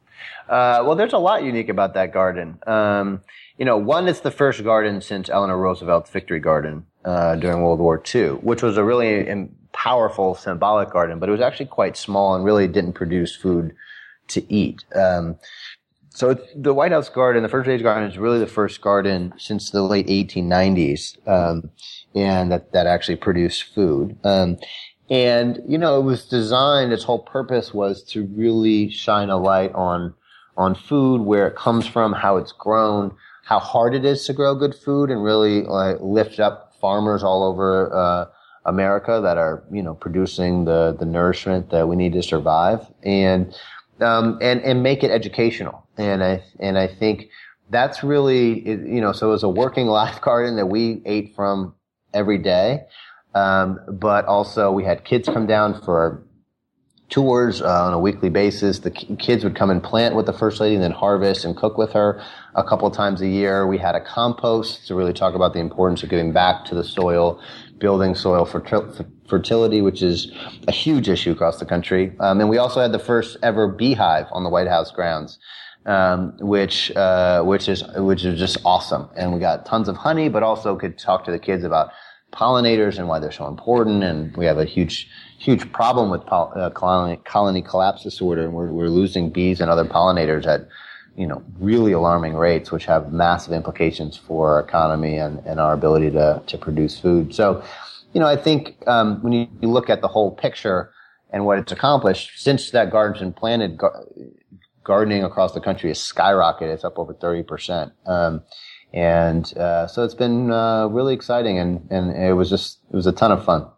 Uh, well, there's a lot unique about that garden. Um, you know, one, it's the first garden since Eleanor Roosevelt's Victory Garden uh, during World War Two, which was a really um, powerful, symbolic garden, but it was actually quite small and really didn't produce food to eat. Um, So it's, the White House Garden, the first ladies' garden, is really the first garden since the late eighteen nineties, um, and that, that actually produced food. Um, and, you know, it was designed, its whole purpose was to really shine a light on, on food, where it comes from, how it's grown, how hard it is to grow good food, and really like, lift up farmers all over, uh, America that are, you know, producing the, the nourishment that we need to survive. And, um, and, and make it educational. And I, and I think that's really, you know, so it was a working live garden that we ate from every day. Um, but also we had kids come down for tours, uh, on a weekly basis. The kids would come and plant with the First Lady and then harvest and cook with her a couple of times a year. We had a compost to really talk about the importance of giving back to the soil, building soil fertil- fertility, which is a huge issue across the country. Um, and we also had the first ever beehive on the White House grounds. Um, which, uh, which is, which is just awesome. And we got tons of honey, but also could talk to the kids about pollinators and why they're so important. And we have a huge, huge problem with pol- uh, colony, colony collapse disorder. And we're, we're losing bees and other pollinators at, you know, really alarming rates, which have massive implications for our economy and, and our ability to, to produce food. So, you know, I think, um, when you, you look at the whole picture and what it's accomplished since that garden's been planted, gar- gardening across the country has skyrocketed. It's up over thirty percent. Um, and, uh, so it's been, uh, really exciting, and, and it was just, it was a ton of fun.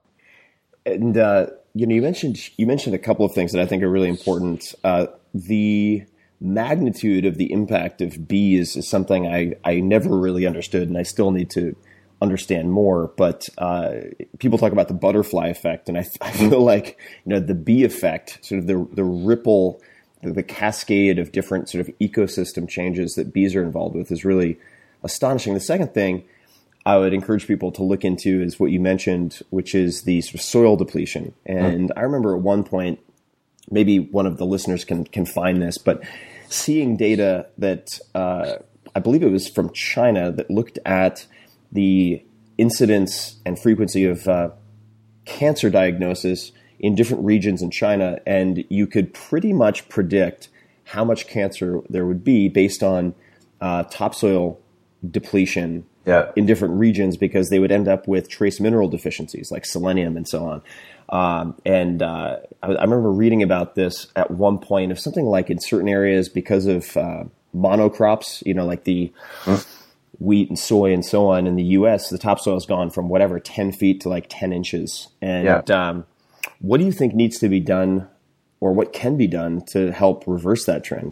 And, uh, you know, you mentioned, you mentioned a couple of things that I think are really important. Uh, the magnitude of the impact of bees is something I, I never really understood, and I still need to understand more. But, uh, people talk about the butterfly effect, and I, I feel like, you know, the bee effect, sort of the, the ripple, the cascade of different sort of ecosystem changes that bees are involved with is really astonishing. The second thing, I would encourage people to look into is what you mentioned, which is the sort of soil depletion. And mm-hmm. I remember at one point, maybe one of the listeners can can find this, but seeing data that uh, I believe it was from China that looked at the incidence and frequency of uh, cancer diagnosis in different regions in China, and you could pretty much predict how much cancer there would be based on uh, topsoil depletion yeah. in different regions, because they would end up with trace mineral deficiencies like selenium and so on. Um, and uh, I, I remember reading about this at one point of something like in certain areas because of uh, monocrops, you know, like the huh? wheat and soy and so on in the U S, the topsoil has gone from whatever, ten feet to like ten inches. And yeah. um, what do you think needs to be done, or what can be done to help reverse that trend?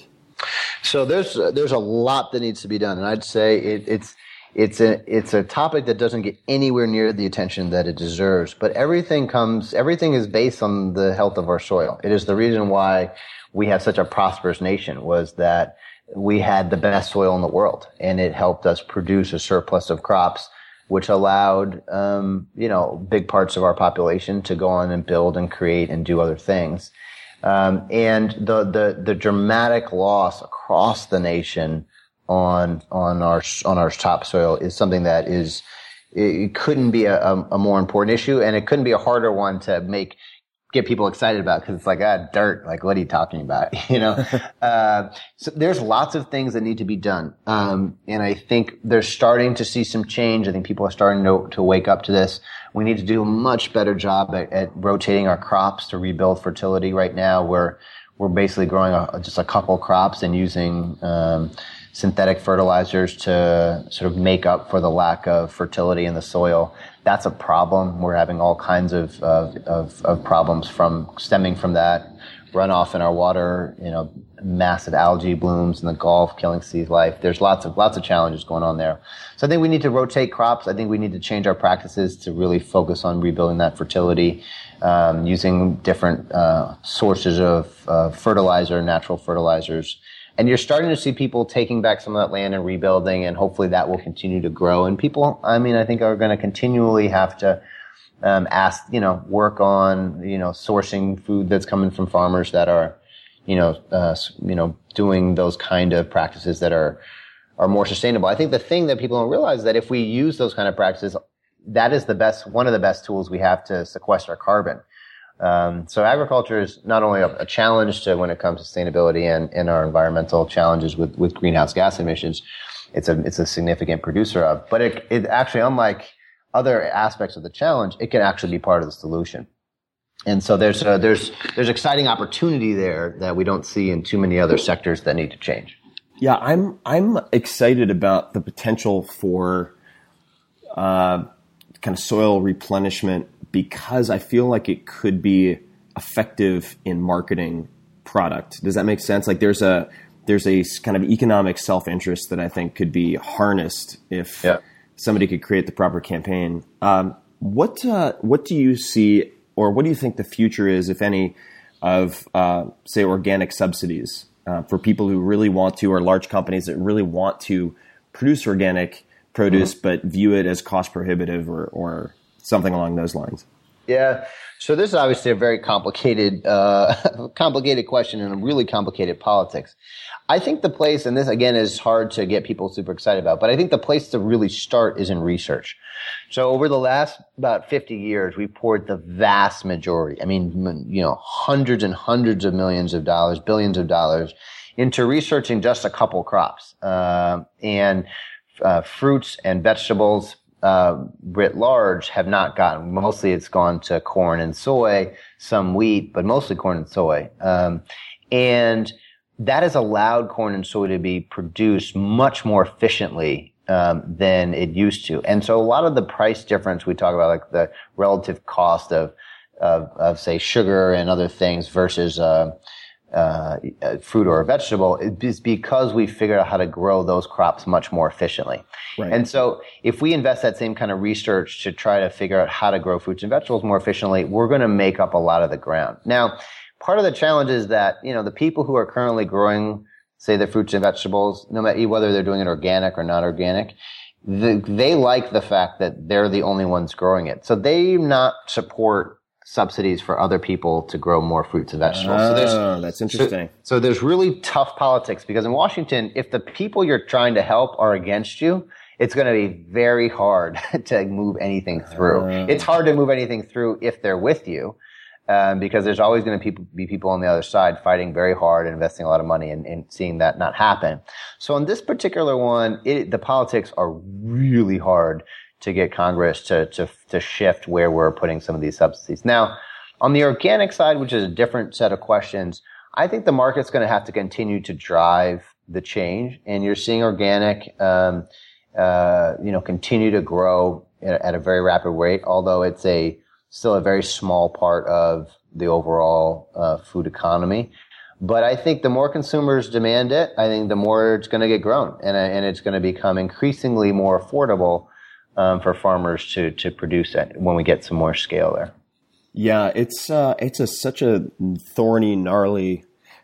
So there's uh, there's a lot that needs to be done, and I'd say it, it's it's a it's a topic that doesn't get anywhere near the attention that it deserves. But everything comes everything is based on the health of our soil. It is the reason why we have such a prosperous nation, was that we had the best soil in the world, and it helped us produce a surplus of crops, which allowed um, you know big parts of our population to go on and build and create and do other things. Um, and the, the, the dramatic loss across the nation on, on our, on our topsoil is something that is, it couldn't be a, a more important issue, and it couldn't be a harder one to make, get people excited about, because it's like, ah, dirt, like, what are you talking about? You know? uh, so there's lots of things that need to be done. Um, and I think they're starting to see some change. I think people are starting to, to wake up to this. We need to do a much better job at, at rotating our crops to rebuild fertility. Right now, we're we're basically growing a, just a couple crops and using um, synthetic fertilizers to sort of make up for the lack of fertility in the soil. That's a problem. We're having all kinds of of, of, of problems from stemming from that. Runoff in our water, you know, massive algae blooms in the Gulf, killing sea life. There's lots of lots of challenges going on there. So I think we need to rotate crops. I think we need to change our practices to really focus on rebuilding that fertility, um, using different uh, sources of uh, fertilizer, natural fertilizers. And you're starting to see people taking back some of that land and rebuilding, and hopefully that will continue to grow. And people, I mean, I think are going to continually have to Um, ask, you know, work on, you know, sourcing food that's coming from farmers that are, you know, uh, you know, doing those kind of practices that are, are more sustainable. I think the thing that people don't realize is that if we use those kind of practices, that is the best, one of the best tools we have to sequester carbon. Um, so agriculture is not only a, a challenge to when it comes to sustainability and, and our environmental challenges with, with greenhouse gas emissions, it's a, it's a significant producer of, but it, it actually, unlike other aspects of the challenge, it can actually be part of the solution. And so there's uh, there's there's exciting opportunity there that we don't see in too many other sectors that need to change. Yeah, I'm I'm excited about the potential for uh, kind of soil replenishment, because I feel like it could be effective in marketing product. Does that make sense? Like there's a there's a kind of economic self-interest that I think could be harnessed if yeah. somebody could create the proper campaign. Um, what uh, what do you see, or what do you think the future is, if any, of uh, say organic subsidies uh, for people who really want to, or large companies that really want to produce organic produce mm-hmm. but view it as cost prohibitive, or or something along those lines? Yeah. So this is obviously a very complicated, uh, complicated question, and a really complicated politics. I think the place, and this again is hard to get people super excited about, but I think the place to really start is in research. So over the last about fifty years, we poured the vast majority, I mean, you know, hundreds and hundreds of millions of dollars, billions of dollars into researching just a couple crops, uh, and, uh, fruits and vegetables, uh, writ large have not gotten, mostly it's gone to corn and soy, some wheat, but mostly corn and soy. Um, and that has allowed corn and soy to be produced much more efficiently um, than it used to. And so a lot of the price difference we talk about, like the relative cost of, of, of say, sugar and other things versus uh, uh, a fruit or a vegetable, is because we figured out how to grow those crops much more efficiently. Right. And so if we invest that same kind of research to try to figure out how to grow fruits and vegetables more efficiently, we're going to make up a lot of the ground. Now, part of the challenge is that, you know, the people who are currently growing, say, the fruits and vegetables, no matter whether they're doing it organic or not organic, the, they like the fact that they're the only ones growing it. So they not support subsidies for other people to grow more fruits and vegetables. Oh, so there's, that's interesting. So, so there's really tough politics because in Washington, if the people you're trying to help are against you, it's going to be very hard to move anything through. Uh, it's hard to move anything through if they're with you, um, because there's always going to be people on the other side fighting very hard and investing a lot of money and, and seeing that not happen. So on this particular one, it, the politics are really hard to get Congress to, to, to shift where we're putting some of these subsidies. Now, on the organic side, which is a different set of questions, I think the market's going to have to continue to drive the change, and you're seeing organic, um, Uh, you know, continue to grow at, at a very rapid rate, although it's a still a very small part of the overall uh, food economy. But I think the more consumers demand it, I think the more it's going to get grown, and and it's going to become increasingly more affordable um, for farmers to to produce it when we get some more scale there. Yeah, it's uh, it's a such a thorny, gnarly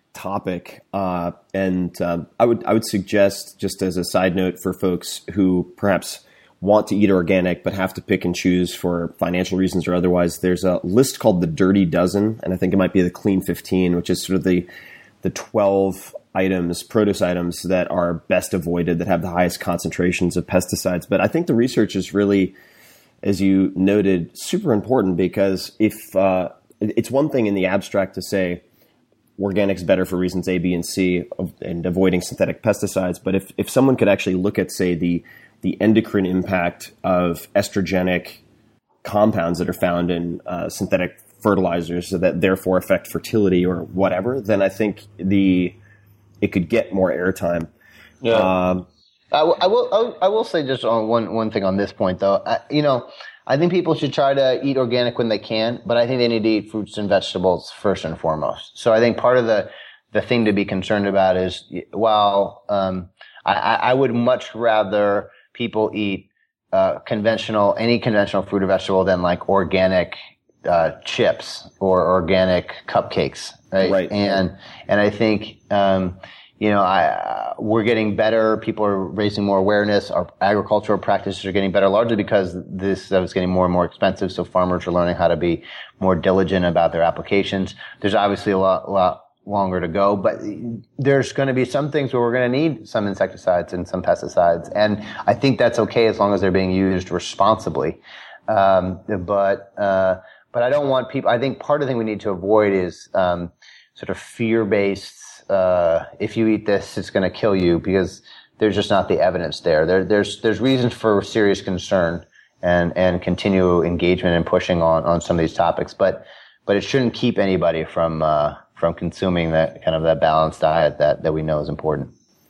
topic, uh, and um, I would I would suggest, just as a side note for folks who perhaps want to eat organic but have to pick and choose for financial reasons or otherwise, there's a list called the Dirty Dozen, and I think it might be the Clean fifteen, which is sort of the the twelve items, produce items that are best avoided, that have the highest concentrations of pesticides. But I think the research is really, as you noted, super important, because if uh, it's one thing in the abstract to say organic's better for reasons A, B, and C, and avoiding synthetic pesticides. But if, if someone could actually look at, say, the the endocrine impact of estrogenic compounds that are found in uh, synthetic fertilizers, so that therefore affect fertility or whatever, then I think the it could get more airtime. Yeah. Um, I, w- I will. I will say just on one one thing on this point, though. I, you know. I think people should try to eat organic when they can, but I think they need to eat fruits and vegetables first and foremost. So I think part of the, the thing to be concerned about is, while, um, I, I would much rather people eat, uh, conventional, any conventional fruit or vegetable than like organic, uh, chips or organic cupcakes, right? Right. And, and I think, um, You know, I, uh, we're getting better. People are raising more awareness. Our agricultural practices are getting better, largely because this stuff is getting more and more expensive. So farmers are learning how to be more diligent about their applications. There's obviously a lot, lot longer to go, but there's going to be some things where we're going to need some insecticides and some pesticides. And I think that's okay as long as they're being used responsibly. Um, but, uh, but I don't want people, I think part of the thing we need to avoid is, um, sort of fear-based, uh, if you eat this, it's going to kill you, because there's just not the evidence there. There, there's, there's reasons for serious concern and, and continue engagement and pushing on, on some of these topics. But, but it shouldn't keep anybody from, uh, from consuming that kind of that balanced diet that, that we know is important.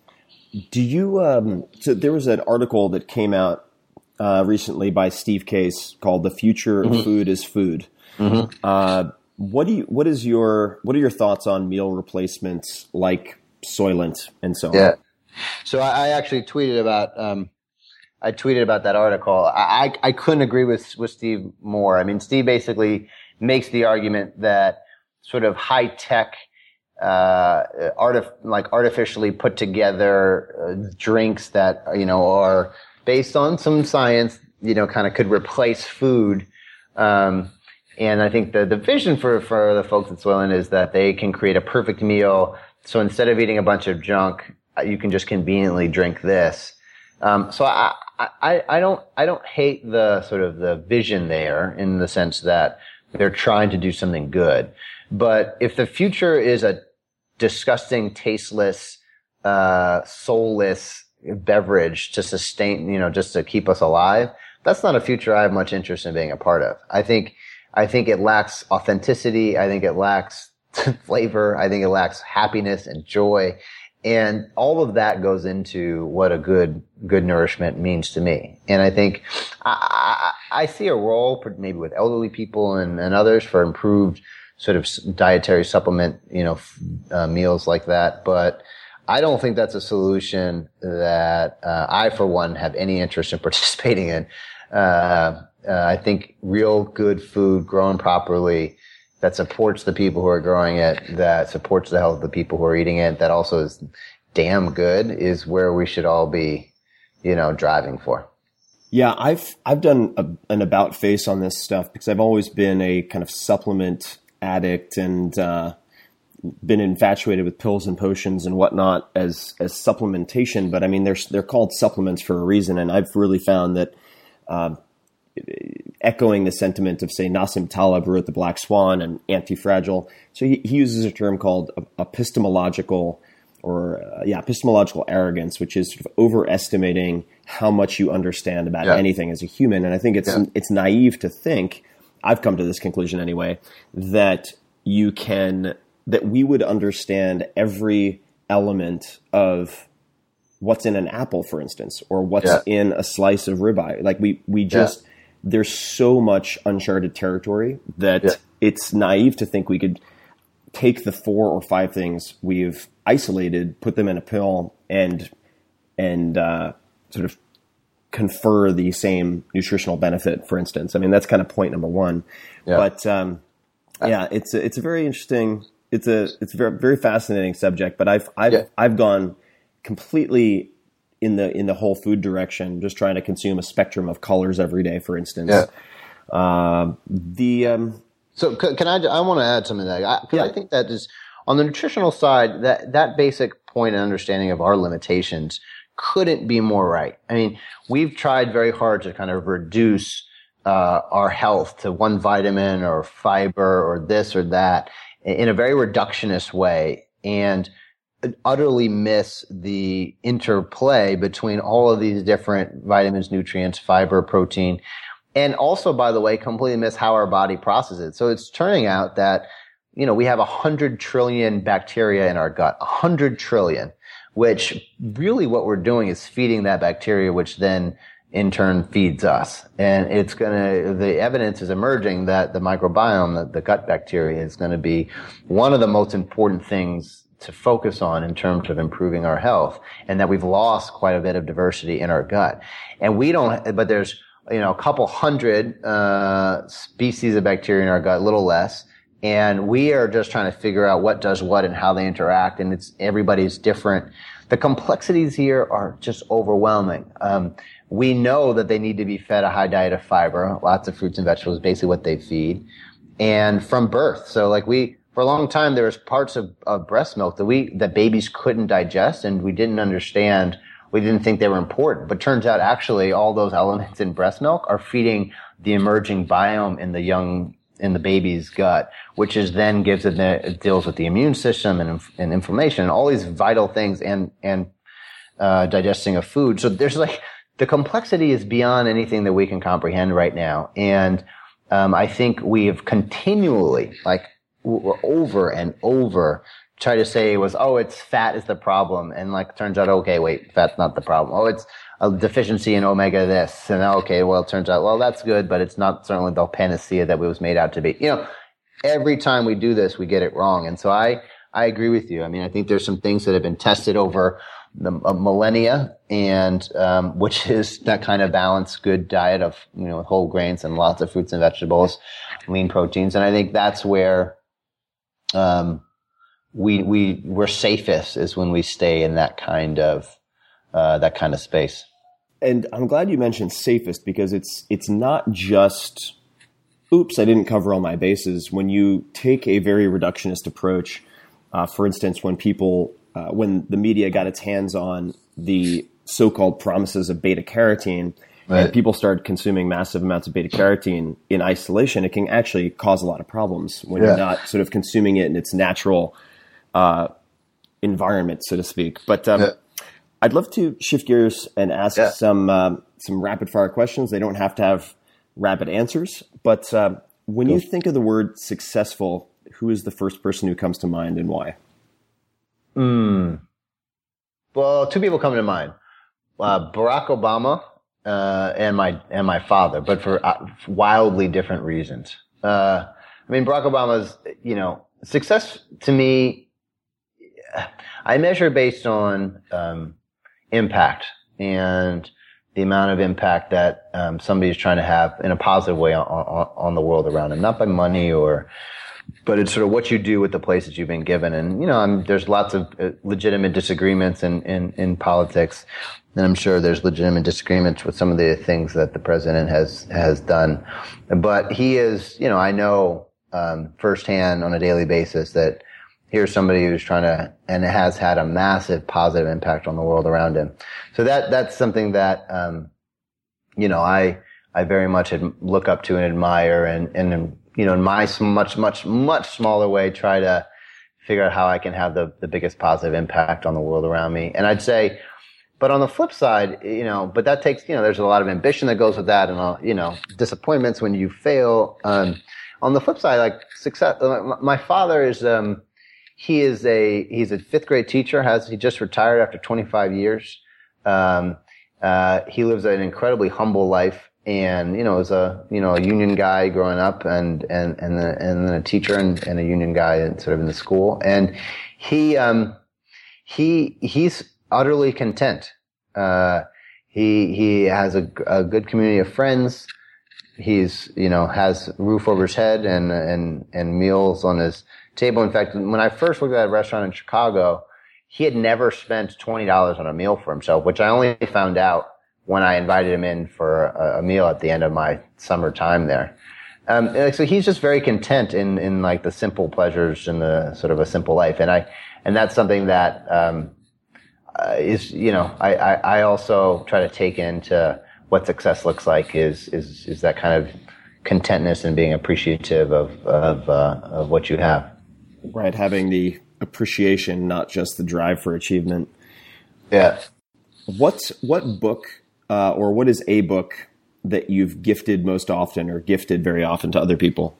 Do you, um, so there was an article that came out, uh, recently by Steve Case called "The Future Mm-hmm. of Food is Food." Mm-hmm. Uh, What do you? What is your? What are your thoughts on meal replacements like Soylent and so on? Yeah. So I, I actually tweeted about. Um, I tweeted about that article. I, I I couldn't agree with with Steve more. I mean, Steve basically makes the argument that sort of high tech, uh, artif- like artificially put together uh, drinks that you know are based on some science, you know, kind of could replace food. Um, And I think the, the vision for, for the folks at Soylent is that they can create a perfect meal. So instead of eating a bunch of junk, you can just conveniently drink this. Um, so I, I, I don't, I don't hate the sort of the vision there, in the sense that they're trying to do something good. But if the future is a disgusting, tasteless, uh, soulless beverage to sustain, you know, just to keep us alive, that's not a future I have much interest in being a part of. I think, I think it lacks authenticity. I think it lacks flavor. I think it lacks happiness and joy. And all of that goes into what a good, good nourishment means to me. And I think I, I, I see a role maybe with elderly people and, and others for improved sort of dietary supplement, you know, uh, meals like that. But I don't think that's a solution that uh, I, for one, have any interest in participating in. Uh, uh, I think real good food grown properly that supports the people who are growing it, that supports the health of the people who are eating it, that also is damn good, is where we should all be, you know, driving for. Yeah, I've I've done a, an about face on this stuff because I've always been a kind of supplement addict and uh, been infatuated with pills and potions and whatnot as as supplementation. But I mean, they're they're called supplements for a reason, and I've really found that. Uh, echoing the sentiment of, say, Nassim Taleb, who wrote The Black Swan and Anti-Fragile. So he, he uses a term called epistemological or, uh, yeah, epistemological arrogance, which is sort of overestimating how much you understand about yeah. anything as a human. And I think it's yeah. it's naive to think, I've come to this conclusion anyway, that you can, that we would understand every element of what's in an apple, for instance, or what's yeah. in a slice of ribeye. Like we, we just... Yeah. There's so much uncharted territory that yeah. it's naive to think we could take the four or five things we've isolated, put them in a pill, and and uh, sort of confer the same nutritional benefit. For instance, I mean that's kind of point number one. Yeah. But um, yeah, it's a, it's a very interesting. It's a it's a very very fascinating subject. But I've I've yeah. I've gone completely. in the in the whole food direction, just trying to consume a spectrum of colors every day, for instance. Yeah. Uh, the um, so can I? I want to add something to that because I, yeah. I think that is on the nutritional side that that basic point and understanding of our limitations couldn't be more right. I mean, we've tried very hard to kind of reduce uh, our health to one vitamin or fiber or this or that in a very reductionist way, and utterly miss the interplay between all of these different vitamins, nutrients, fiber, protein, and also, by the way, completely miss how our body processes it. So it's turning out that, you know, we have a hundred trillion bacteria in our gut, a hundred trillion, which really what we're doing is feeding that bacteria, which then in turn feeds us. And it's going to, the evidence is emerging that the microbiome, the, the gut bacteria is going to be one of the most important things to focus on in terms of improving our health, and that we've lost quite a bit of diversity in our gut. And we don't, but there's, you know, a couple hundred, uh, species of bacteria in our gut, a little less. And we are just trying to figure out what does what and how they interact. And it's, everybody's different. The complexities here are just overwhelming. Um, we know that they need to be fed a high diet of fiber, lots of fruits and vegetables, basically what they feed, and from birth. So like we, For a long time, there was parts of, of breast milk that we, that babies couldn't digest, and we didn't understand. We didn't think they were important. But turns out actually all those elements in breast milk are feeding the emerging biome in the young, in the baby's gut, which is then gives it, the, it deals with the immune system and, and inflammation and all these vital things and, and, uh, digesting of food. So there's like, the complexity is beyond anything that we can comprehend right now. And, um, I think we have continually, like, over and over try to say it was, oh, it's fat is the problem. And like, turns out, okay, wait, fat's not the problem. Oh, it's a deficiency in omega this. And okay, well, it turns out, well, that's good, but it's not certainly the panacea that it was made out to be. You know, every time we do this, we get it wrong. And so I, I agree with you. I mean, I think there's some things that have been tested over the uh, millennia, and, um, which is that kind of balanced, good diet of, you know, whole grains and lots of fruits and vegetables, lean proteins. And I think that's where, Um, we, we, we're safest is when we stay in that kind of, uh, that kind of space. And I'm glad you mentioned safest because it's, it's not just, oops, I didn't cover all my bases. When you take a very reductionist approach, uh, for instance, when people, uh, when the media got its hands on the so-called promises of beta carotene, right, and people start consuming massive amounts of beta carotene in isolation, it can actually cause a lot of problems when yeah. you're not sort of consuming it in its natural uh, environment, so to speak. But um, yeah. I'd love to shift gears and ask yeah. some um, some rapid fire questions. They don't have to have rapid answers. But uh, when cool. you think of the word successful, who is the first person who comes to mind and why? Mm. Well, two people come to mind. Uh, Barack Obama uh, and my and my father, but for uh, wildly different reasons. Uh, I mean, Barack Obama's, you know, success to me, I measure based on um, impact and the amount of impact that um, somebody's trying to have in a positive way on, on, on the world around them, not by money or but it's sort of what you do with the places you've been given. And, you know, I'm, there's lots of uh, legitimate disagreements in, in, in politics. And I'm sure there's legitimate disagreements with some of the things that the president has, has done. But he is, you know, I know, um, firsthand on a daily basis that here's somebody who's trying to, and has had a massive positive impact on the world around him. So that, that's something that, um, you know, I, I very much ad- look up to and admire, and, and, you know, in my much, much, much smaller way, try to figure out how I can have the, the biggest positive impact on the world around me. And I'd say, but on the flip side, you know, but that takes, you know, there's a lot of ambition that goes with that, and, uh, you know, disappointments when you fail. Um, on the flip side, like success, uh, my father is, um, he is a, he's a fifth grade teacher, has, he just retired after twenty-five years. Um, uh, he lives an incredibly humble life. And, you know, as a, you know, a union guy growing up, and, and, and then, and then a teacher and, and a union guy sort of in the school. And he, um, he, he's utterly content. Uh, he, he has a, a good community of friends. He's, you know, has a roof over his head and, and, and meals on his table. In fact, when I first looked at a restaurant in Chicago, he had never spent twenty dollars on a meal for himself, which I only found out when I invited him in for a, a meal at the end of my summer time there. Um, and so he's just very content in, in like the simple pleasures and the sort of a simple life. And I, and that's something that, um, uh, is, you know, I, I, I also try to take into what success looks like is, is, is that kind of contentness and being appreciative of, of, uh, of what you have. Right. Having the appreciation, not just the drive for achievement. Yeah. What's, what book, Uh, or what is a book that you've gifted most often, or gifted very often to other people?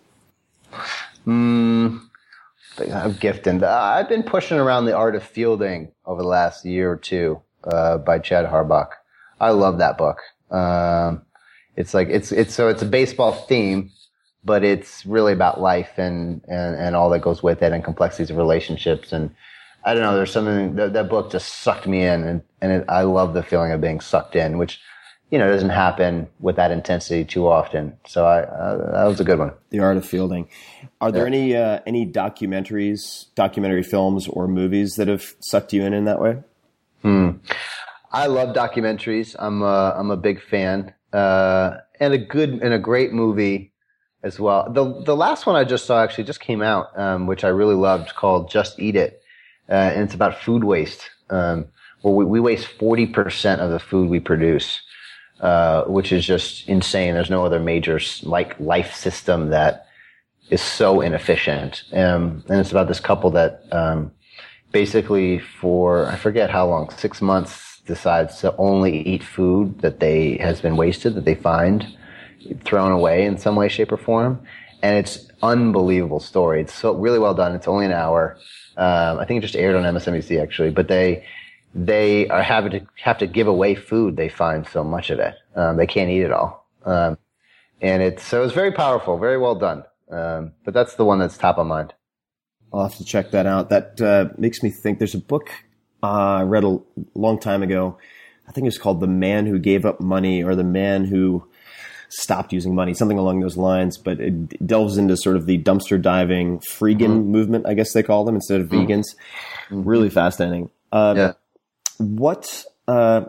Mm, I've gifted. Uh, I've been pushing around The Art of Fielding over the last year or two, uh, by Chad Harbach. I love that book. Um, it's like, it's, it's, so it's a baseball theme, but it's really about life and, and, and all that goes with it, and complexities of relationships. And I don't know, there's something, that, that book just sucked me in, and, and it, I love the feeling of being sucked in, which, you know, doesn't happen with that intensity too often. So I, uh, that was a good one. The Art of Fielding. Are there yeah. any, uh, any documentaries, documentary films or movies that have sucked you in in that way? Hmm. I love documentaries. I'm a, I'm a big fan, uh, and a good, and a great movie as well. The, the last one I just saw actually just came out, um, which I really loved, called Just Eat It. Uh, and it's about food waste, um, where we, we waste forty percent of the food we produce, uh, which is just insane. There's no other major like life system that is so inefficient. Um, and it's about this couple that, um, basically for, I forget how long, six months decides to only eat food that they, has been wasted, that they find thrown away in some way, shape or form. And it's unbelievable story. It's so really well done. It's only an hour. Um, I think it just aired on M S N B C actually, but they, they are having to have to give away food. They find so much of it. Um, they can't eat it all. Um, and it's, so it's very powerful, very well done. Um, but that's the one that's top of mind. I'll have to check that out. That, uh, makes me think there's a book, uh, I read a long time ago. I think it's called The Man Who Gave Up Money, or The Man Who Stopped Using Money, something along those lines, but it delves into sort of the dumpster diving freegan mm-hmm. movement, I guess they call them, instead of mm-hmm. vegans. Mm-hmm. Really fascinating. Um, yeah. What, uh,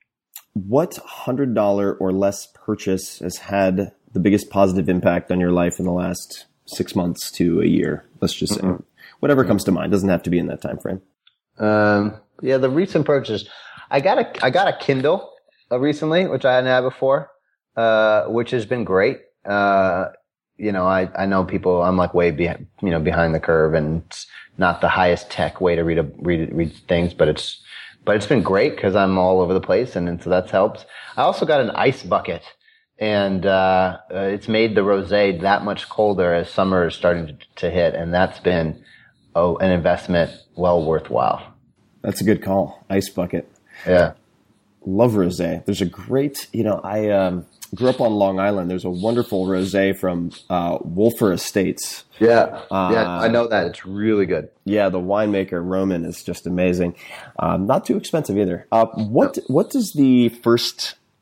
what one hundred dollars or less purchase has had the biggest positive impact on your life in the last six months to a year? Let's just say. Mm-hmm. Whatever comes to mind. Doesn't have to be in that time frame. Um, yeah, the recent purchase. I got a, I got a Kindle uh, recently, which I hadn't had before. Uh, which has been great. Uh, you know, I, I know people, I'm like way behind, you know, behind the curve, and it's not the highest tech way to read a, read, read things, but it's, but it's been great because I'm all over the place, and, and so that's helps. I also got an ice bucket, and, uh, uh it's made the rosé that much colder as summer is starting to, to hit, and that's been, oh, an investment well worthwhile. That's a good call. Ice bucket. Yeah. Love rosé. There's a great, you know, I, um, grew up on Long Island. There's a wonderful rosé from uh, Wolfer Estates. Yeah, uh, yeah, I know that. It's really good. Yeah, the winemaker Roman is just amazing. Um, not too expensive either. Uh, what what does the first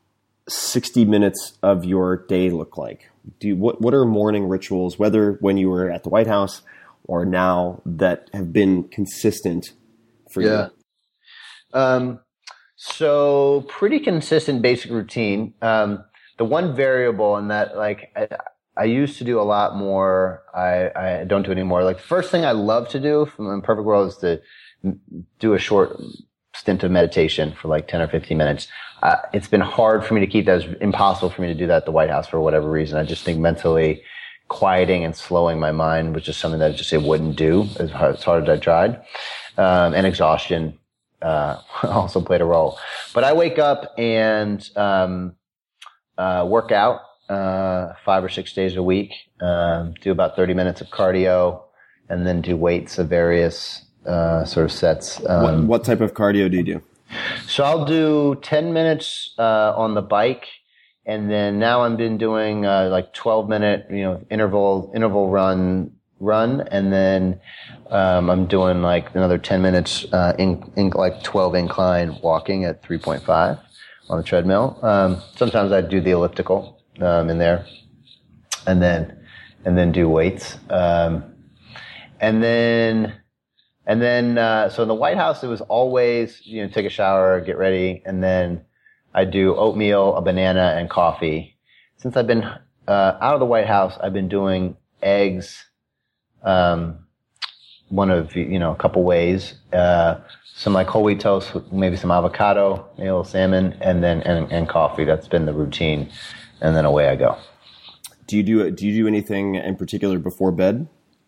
sixty minutes of your day look like? Do you, what what are morning rituals, whether when you were at the White House or now, that have been consistent for yeah. you? Um, so pretty consistent basic routine. Um, the one variable in that, like, I, I used to do a lot more. I, I don't do anymore. Like, the first thing I love to do from a perfect world is to do a short stint of meditation for like ten or fifteen minutes. Uh, it's been hard for me to keep that. It's impossible for me to do that at the White House for whatever reason. I just think mentally quieting and slowing my mind was just something that I just it wouldn't do as hard as, hard as I tried. Um, and exhaustion uh, also played a role. But I wake up and um, uh, work out uh, five or six days a week, um, do about thirty minutes of cardio, and then do weights of various uh, sort of sets. Um, what, what type of cardio do you do? So I'll do ten minutes uh, on the bike, and then now I've been doing uh, like twelve minute, you know, interval interval run run, and then um, I'm doing like another ten minutes uh, in, in like twelve incline walking at three point five on the treadmill. Um, sometimes I do the elliptical um, in there, and then and then do weights, um, and then. And then, uh, so in the White House, it was always, you know, take a shower, get ready, and then I do oatmeal, a banana, and coffee. Since I've been uh, out of the White House, I've been doing eggs, um, one of, you know, a couple ways, uh, some like whole wheat toast, maybe some avocado, maybe a little salmon, and then and, and coffee. That's been the routine, and then away I go. Do you do do you do anything in particular before bed?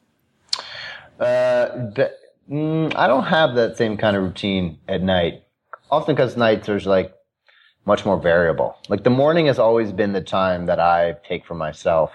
Uh, but. Mm, I don't have that same kind of routine at night. Often because nights there's like much more variable. Like the morning has always been the time that I take for myself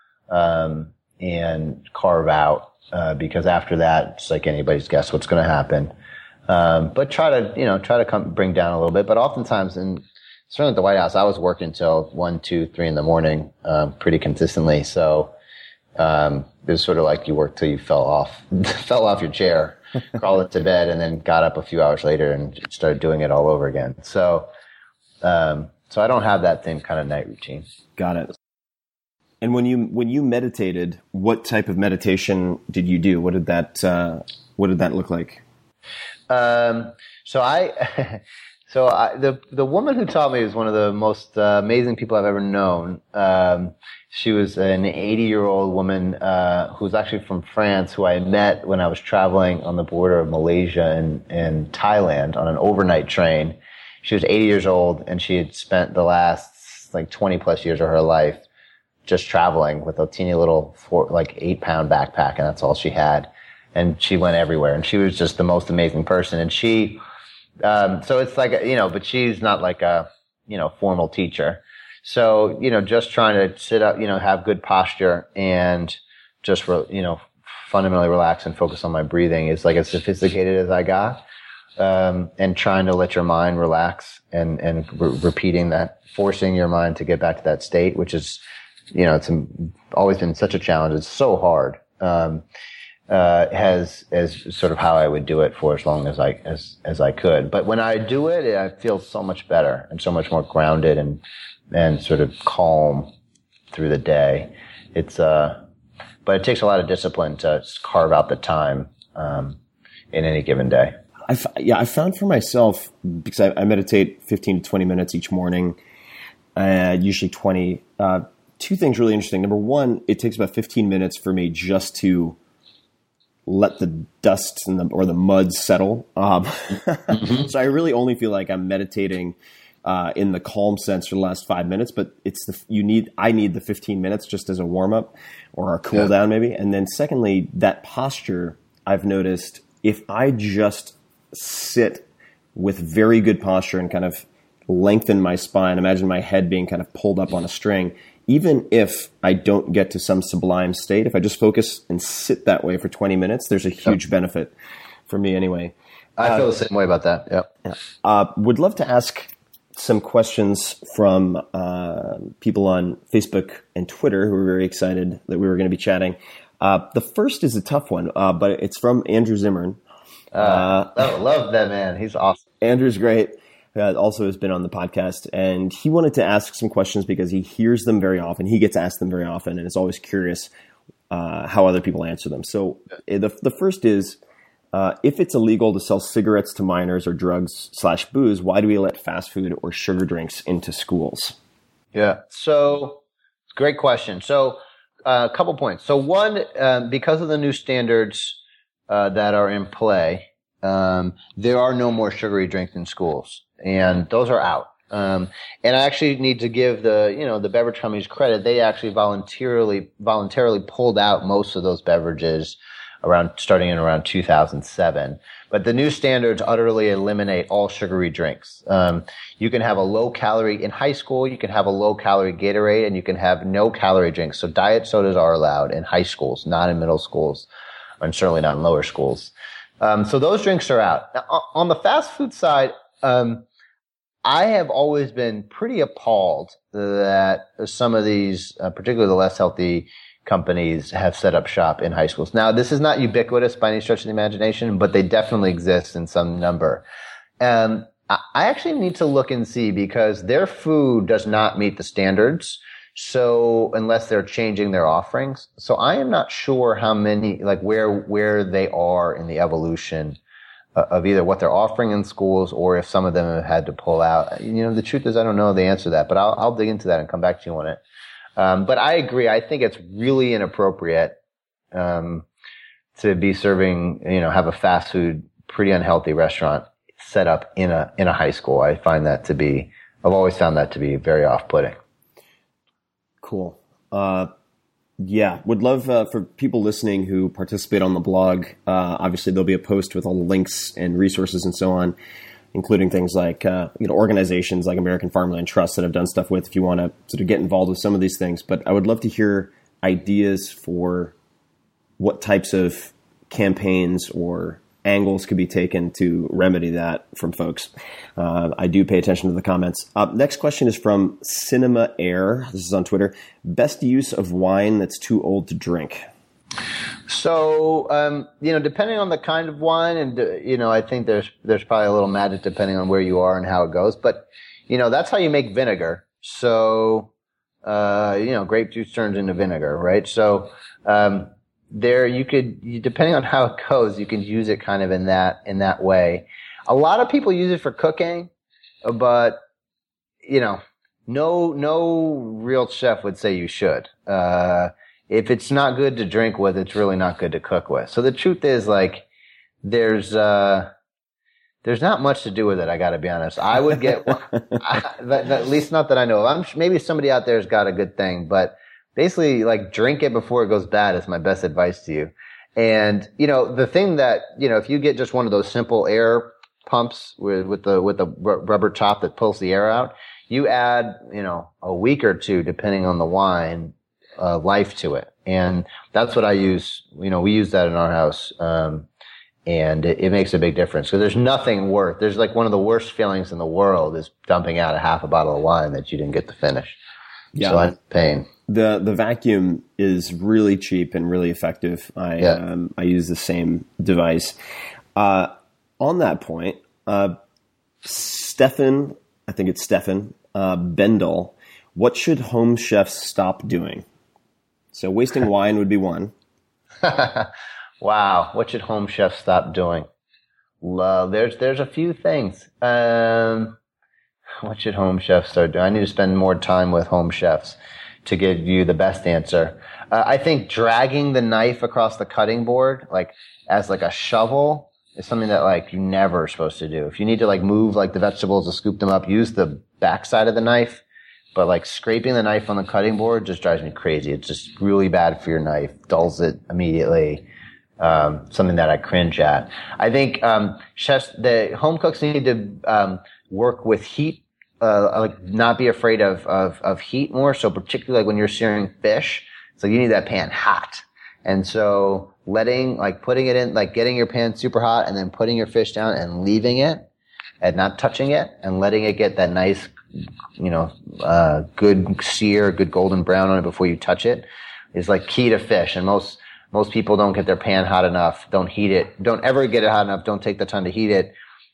um, and carve out uh, because after that it's like anybody's guess what's going to happen. Um, but try to you know try to come bring down a little bit. But oftentimes, in certainly at the White House, I was working until one, two, three in the morning um, pretty consistently. So. Um, it was sort of like you worked till you fell off, fell off your chair, crawled into bed, and then got up a few hours later and started doing it all over again. So, um, so I don't have that same kind of night routine. Got it. And when you when you meditated, what type of meditation did you do? What did that uh, What did that look like? Um, so I. So I, the the woman who taught me is one of the most uh, amazing people I've ever known. Um, she was an eighty-year-old woman uh, who was actually from France, who I met when I was traveling on the border of Malaysia and, and Thailand on an overnight train. She was eighty years old, and she had spent the last like twenty plus years of her life just traveling with a teeny little four, like eight pound backpack, and that's all she had. And she went everywhere, and she was just the most amazing person. And she. Um, so it's like, you know, but she's not like a, you know, formal teacher. So, you know, just trying to sit up, you know, have good posture and just, re, you know, fundamentally relax and focus on my breathing is like as sophisticated as I got. Um, and trying to let your mind relax and, and re- repeating that, forcing your mind to get back to that state, which is, you know, it's always been such a challenge. It's so hard. Um, Uh, has as sort of how I would do it for as long as I as as I could. But when I do it, I feel so much better and so much more grounded and and sort of calm through the day. It's uh, but it takes a lot of discipline to carve out the time um, in any given day. I f- yeah, I found for myself because I, I meditate fifteen to twenty minutes each morning, uh, usually twenty. Uh, two things really interesting. Number one, it takes about fifteen minutes for me just to let the dust and the, or the mud settle. Um, mm-hmm. So I really only feel like I'm meditating uh, in the calm sense for the last five minutes, but it's the, you need, I need the fifteen minutes just as a warm up or a cool yeah. down maybe. And then secondly, that posture I've noticed, if I just sit with very good posture and kind of lengthen my spine, imagine my head being kind of pulled up on a string, even if I don't get to some sublime state, if I just focus and sit that way for twenty minutes, there's a huge benefit for me anyway. I feel uh, the same way about that. Yep. Yeah. Uh, would love to ask some questions from uh, people on Facebook and Twitter who are very excited that we were going to be chatting. Uh, the first is a tough one, uh, but it's from Andrew Zimmern. Uh, uh, I love that man. He's awesome. Andrew's great. uh, also has been on the podcast, and he wanted to ask some questions because he hears them very often. He gets asked them very often, and is always curious uh, how other people answer them. So the the first is, uh, if it's illegal to sell cigarettes to minors or drugs slash booze, why do we let fast food or sugar drinks into schools? Yeah. So great question. So uh, a couple points. So one, um, because of the new standards uh, that are in play, um, there are no more sugary drinks in schools, and those are out. Um, and I actually need to give the, you know, the beverage companies credit. They actually voluntarily, voluntarily pulled out most of those beverages around, starting in around two thousand seven. But the new standards utterly eliminate all sugary drinks. Um, you can have a low calorie, in high school, you can have a low calorie Gatorade, and you can have no calorie drinks. So diet sodas are allowed in high schools, not in middle schools, and certainly not in lower schools. Um, so those drinks are out. Now, on the fast food side, um, I have always been pretty appalled that some of these, uh, particularly the less healthy companies, have set up shop in high schools. Now, this is not ubiquitous by any stretch of the imagination, but they definitely exist in some number. Um, I actually need to look and see, because their food does not meet the standards. So unless they're changing their offerings. So I am not sure how many, like where, where they are in the evolution of either what they're offering in schools, or if some of them have had to pull out. You know, the truth is I don't know the answer to that, but I'll, I'll dig into that and come back to you on it. Um, but I agree. I think it's really inappropriate, um, to be serving, you know, have a fast food, pretty unhealthy restaurant set up in a, in a high school. I find that to be, I've always found that to be very off-putting. Cool. Uh, yeah, would love uh, for people listening who participate on the blog. Uh, obviously, there'll be a post with all the links and resources and so on, including things like uh, you know organizations like American Farmland Trust that I've done stuff with. If you want to sort of get involved with some of these things, but I would love to hear ideas for what types of campaigns or angles could be taken to remedy that from folks. Uh, I do pay attention to the comments. Uh, next question is from Cinema Air. This is on Twitter. Best use of wine that's too old to drink? So, um, you know, depending on the kind of wine, and, uh, you know, I think there's, there's probably a little magic depending on where you are and how it goes. But, you know, that's how you make vinegar. So, uh, you know, grape juice turns into vinegar, right? So, um, there you could, you, depending on how it goes, you can use it kind of in that, in that way. A lot of people use it for cooking, but, you know, no, no real chef would say you should. Uh, if it's not good to drink with, it's really not good to cook with. So the truth is, like, there's, uh, there's not much to do with it. I gotta be honest. I would get, I, at least not that I know of. I'm maybe somebody out there has got a good thing, but basically, like, drink it before it goes bad is my best advice to you. And, you know, the thing that, you know, if you get just one of those simple air pumps with, with the, with the rubber top that pulls the air out, you add, you know, a week or two, depending on the wine, uh, life to it. And that's what I use. You know, we use that in our house. Um, and it, it makes a big difference. So there's nothing worth, there's like one of the worst feelings in the world is dumping out a half a bottle of wine that you didn't get to finish. Yeah. So I'm in pain. The the vacuum is really cheap and really effective. I yeah. um, I use the same device. Uh, on that point, uh, Stefan, I think it's Stefan uh, Bendel. What should home chefs stop doing? So wasting wine would be one. Wow, what should home chefs stop doing? Love. There's there's a few things. Um, what should home chefs start doing? I need to spend more time with home chefs to give you the best answer. Uh, I think dragging the knife across the cutting board, like as like a shovel, is something that like you're never supposed to do. If you need to like move like the vegetables to scoop them up, use the backside of the knife. But like scraping the knife on the cutting board just drives me crazy. It's just really bad for your knife, dulls it immediately. Um, something that I cringe at. I think um, chefs, the home cooks need to um, work with heat. Uh, like not be afraid of, of, of heat more. So particularly like when you're searing fish, so you need that pan hot. And so letting, like putting it in, like getting your pan super hot and then putting your fish down and leaving it and not touching it and letting it get that nice, you know, uh, good sear, good golden brown on it before you touch it is like key to fish. And most, most people don't get their pan hot enough, don't heat it, don't ever get it hot enough, don't take the time to heat it.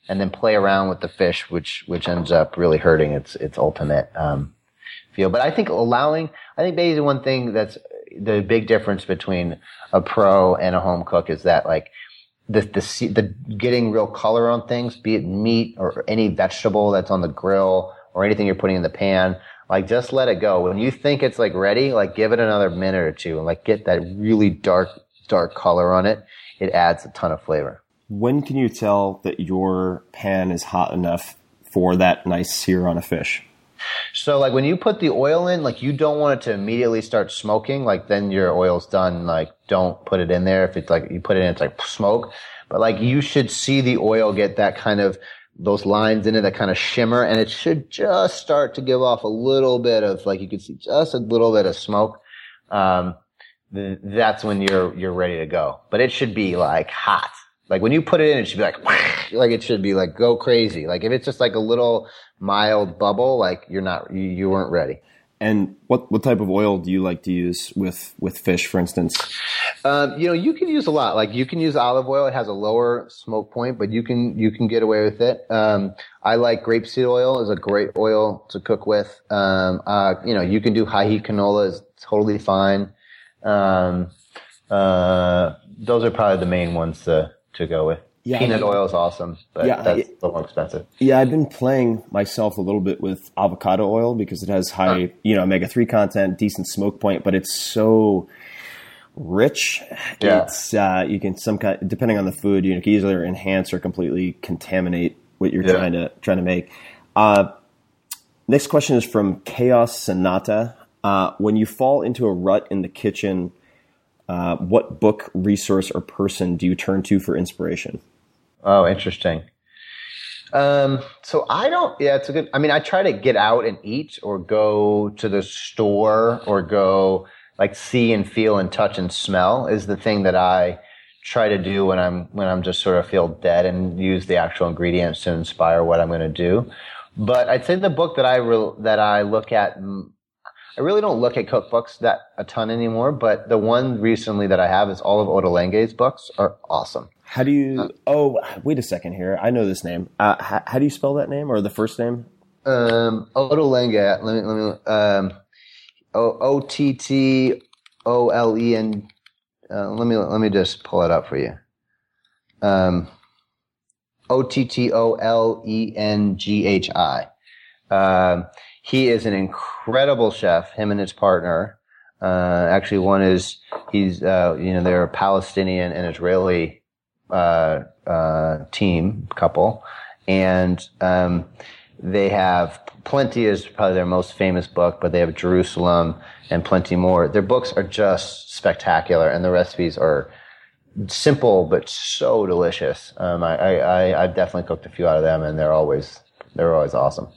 and then play around with the fish, which which ends up really hurting its its ultimate um, feel. But I think allowing, I think basically one thing that's the big difference between a pro and a home cook is that like the the the getting real color on things, be it meat or any vegetable that's on the grill or anything you're putting in the pan. Like, just let it go. When you think it's like ready, like give it another minute or two and like get that really dark, dark color on it. It adds a ton of flavor. When can you tell that your pan is hot enough for that nice sear on a fish? So like when you put the oil in, like you don't want it to immediately start smoking. Like then your oil's done. Like don't put it in there. If it's like you put it in, it's like smoke. But like you should see the oil get that kind of, those lines in it that kind of shimmer, and it should just start to give off a little bit of, like you can see just a little bit of smoke. Um, th- that's when you're, you're ready to go. But it should be like hot. Like when you put it in, it should be like, like it should be like go crazy. Like if it's just like a little mild bubble, like you're not, you, you weren't ready. And what, what type of oil do you like to use with, with fish, for instance? Um, you know, you can use a lot. Like you can use olive oil. It has a lower smoke point, but you can, you can get away with it. Um, I like grapeseed oil is a great oil to cook with. Um, uh, you know, you can do high heat canola is totally fine. Um, uh, those are probably the main ones to, to go with. Yeah, Peanut oil is awesome, but yeah, that's it, a little more expensive. Yeah, I've been playing myself a little bit with avocado oil because it has high, uh, you know, omega three content, decent smoke point, but it's so rich. Yeah. It's uh, you can some kind, depending on the food, you know, can either enhance or completely contaminate what you're yeah. trying to trying to make. Uh, next question is from Chaos Sonata. Uh, when you fall into a rut in the kitchen, uh, what book, resource, or person do you turn to for inspiration? Oh, interesting. Um, so I don't, yeah, it's a good, I mean, I try to get out and eat or go to the store or go like see and feel and touch and smell is the thing that I try to do when I'm, when I'm just sort of feel dead, and use the actual ingredients to inspire what I'm going to do. But I'd say the book that I re- that I look at, I really don't look at cookbooks that a ton anymore, but the one recently that I have is all of Ottolenghi's books are awesome. How do you, oh, wait a second here. I know this name. Uh, how, how do you spell that name, or the first name? Um, Ottolenghi, let me, let me, um, O T T O L E N, uh, let me, let me just pull it up for you. Um, O T T O L E N G H I. Um, he is an incredible chef, him and his partner. Uh, actually one is, he's, uh, you know, they're a Palestinian and Israeli uh, uh, team couple, and um, they have Plenty is probably their most famous book, but they have Jerusalem and plenty more. Their books are just spectacular, and the recipes are simple but so delicious. Um, I, I I've definitely cooked a few out of them, and they're always they're always awesome.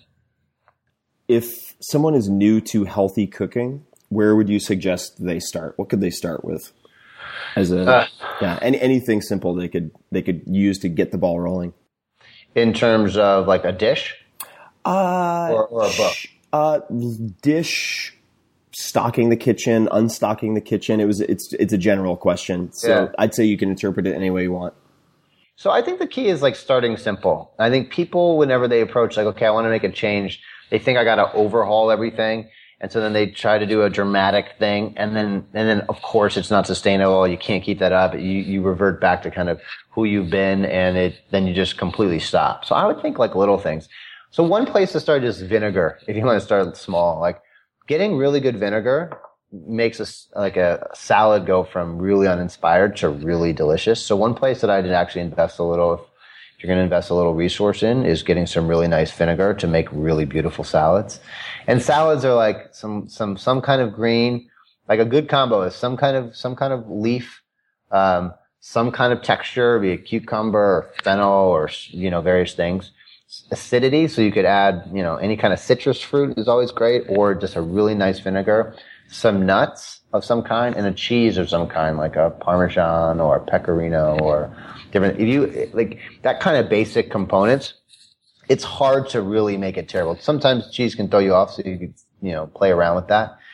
If someone is new to healthy cooking, where would you suggest they start? What could they start with? As a uh, yeah, any, anything simple they could they could use to get the ball rolling. In terms of like a dish, uh, or, or a book, uh, dish, stocking the kitchen, unstocking the kitchen. It was it's it's a general question, so yeah. I'd say you can interpret it any way you want. So I think the key is like starting simple. I think people, whenever they approach like, okay, I want to make a change, they think I got to overhaul everything. And so then they try to do a dramatic thing, and then and then of course it's not sustainable. You can't keep that up. You you revert back to kind of who you've been, and it then you just completely stop. So I would think like little things. So one place to start is vinegar. If you want to start small, like getting really good vinegar makes a like a salad go from really uninspired to really delicious. So one place that I did actually invest a little, if you're going to invest a little resource in, is getting some really nice vinegar to make really beautiful salads. And salads are like some, some, some kind of green, like a good combo is some kind of, some kind of leaf, um, some kind of texture, be it cucumber or fennel or, you know, various things. Acidity, so you could add, you know, any kind of citrus fruit is always great, or just a really nice vinegar, some nuts of some kind, and a cheese of some kind, like a Parmesan or a Pecorino or different. If you, like, that kind of basic components, it's hard to really make it terrible. Sometimes cheese can throw you off, so you could, you know, play around with that.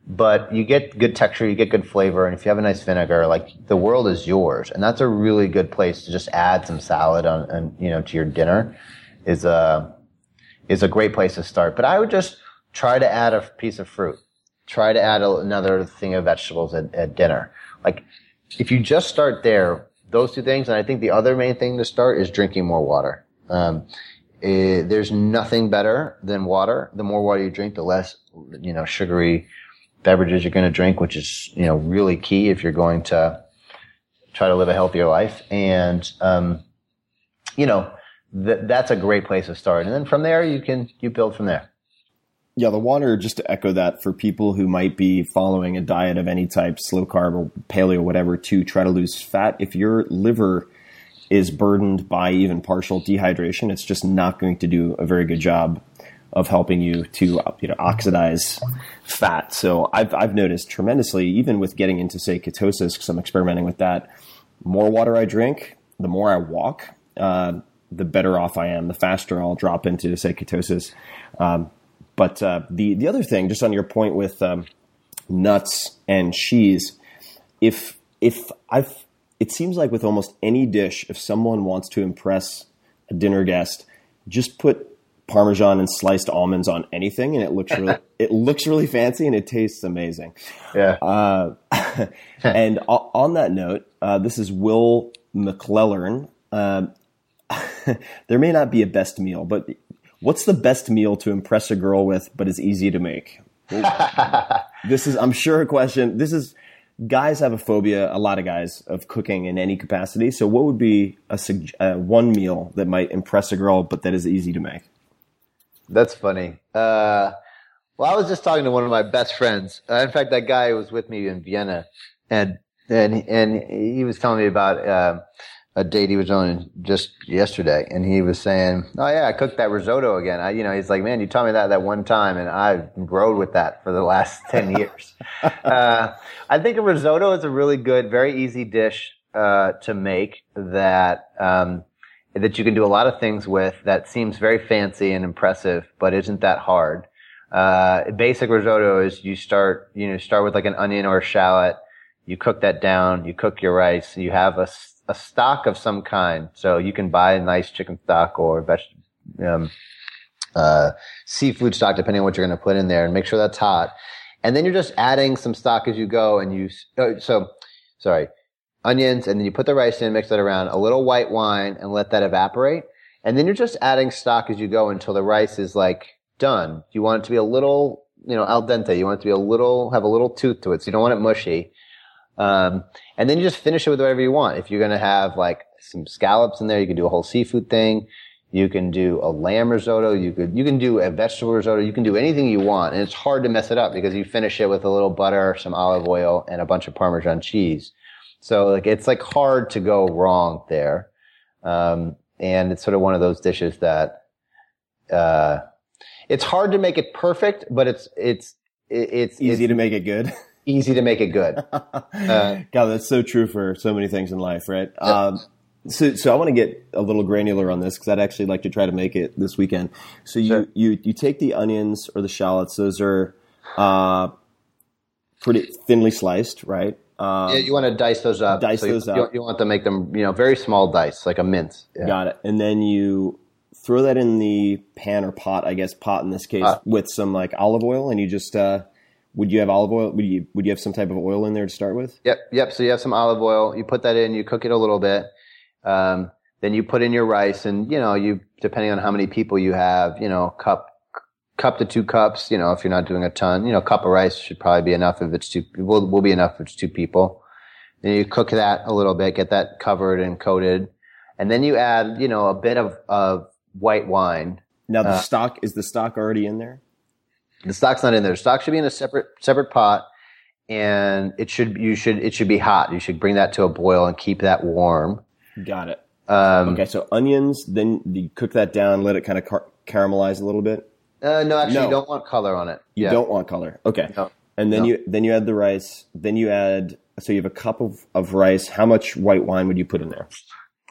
but you get good texture, you get good flavor, and if you have a nice vinegar, like the world is yours. And that's a really good place to just add some salad on, and you know, to your dinner. Is a is a great place to start. But I would just try to add a piece of fruit. Try to add a, another thing of vegetables at, at dinner. Like if you just start there, those two things, and I think the other main thing to start is drinking more water. Um, eh, there's nothing better than water. The more water you drink, the less you know sugary beverages you're going to drink, which is, you know, really key if you're going to try to live a healthier life. And, um, you know, th- that's a great place to start. And then from there, you can, you build from there. Yeah. The water, just to echo that for people who might be following a diet of any type, slow carb or paleo, whatever, to try to lose fat. If your liver is burdened by even partial dehydration, it's just not going to do a very good job of helping you to, you know, oxidize fat. So I've I've noticed tremendously, even with getting into, say, ketosis, because I'm experimenting with that, more water I drink, the more I walk, uh, the better off I am, the faster I'll drop into, say, ketosis. Um, but uh, the, the other thing, just on your point with um, nuts and cheese, if if I've, it seems like with almost any dish, if someone wants to impress a dinner guest, just put Parmesan and sliced almonds on anything, and it looks really it looks really fancy and it tastes amazing. Yeah. Uh, and o- on that note, uh, this is Will McClellan. Um, there may not be a best meal, but what's the best meal to impress a girl with, but is easy to make? This is, I'm sure, a question. This is, guys have a phobia, a lot of guys, of cooking in any capacity. So, what would be a uh, one meal that might impress a girl, but that is easy to make? That's funny. Uh, well, I was just talking to one of my best friends. Uh, in fact, that guy was with me in Vienna, and and and he was telling me about uh, a date he was on just yesterday, and he was saying, "Oh yeah, I cooked that risotto again." I, you know, he's like, "Man, you taught me that that one time, and I've rode with that for the last ten years." uh, I think a risotto is a really good, very easy dish uh, to make that. Um, that you can do a lot of things with that seems very fancy and impressive, but isn't that hard. Uh, basic risotto is you start, you know, start with like an onion or a shallot. You cook that down. You cook your rice. You have a, a stock of some kind. So you can buy a nice chicken stock or vegetable, um, uh, seafood stock, depending on what you're going to put in there, and make sure that's hot. And then you're just adding some stock as you go. And you, oh, so, sorry. Onions, and then you put the rice in, mix that around, a little white wine, and let that evaporate. And then you're just adding stock as you go until the rice is like done. You want it to be a little, you know, al dente. You want it to be a little, have a little tooth to it. So you don't want it mushy. Um, and then you just finish it with whatever you want. If you're going to have like some scallops in there, you can do a whole seafood thing. You can do a lamb risotto. You could, you can do a vegetable risotto. You can do anything you want. And it's hard to mess it up because you finish it with a little butter, some olive oil, and a bunch of Parmesan cheese. So like it's like hard to go wrong there, um, and it's sort of one of those dishes that uh, it's hard to make it perfect, but it's it's it's easy it's to make it good. Easy to make it good. Uh, God, that's so true for so many things in life, right? Um, so, so I want to get a little granular on this because I'd actually like to try to make it this weekend. So you Sure. you you take the onions or the shallots; those are uh, pretty thinly sliced, right? Um, yeah, you want to dice those up. Dice so you, those you, up. You want to make them, you know, very small dice, like a mince. Yeah. Got it. And then you throw that in the pan or pot, I guess pot in this case, Pot. with some like olive oil, and you just uh, would you have olive oil? Would you would you have some type of oil in there to start with? Yep, yep. So you have some olive oil. You put that in. You cook it a little bit. Um, then you put in your rice, and you know, you depending on how many people you have, you know, cup cup to two cups. You know, if you're not doing a ton, you know, cup of rice should probably be enough if it's two. Will will be enough if it's two people. Then you cook that a little bit, get that covered and coated, and then you add, you know, a bit of of white wine. Now the Uh, stock is the stock already in there? The stock's not in there. The stock should be in a separate separate pot, and it should you should it should be hot. You should bring that to a boil and keep that warm. Got it. Um, Okay, so onions, then you cook that down, let it kind of car- caramelize a little bit. Uh, no, actually, No. you don't want color on it. You Yeah. don't want color. Okay. No. And then No. you then you add the rice. Then you add so you have a cup of, of rice. How much white wine would you put in there?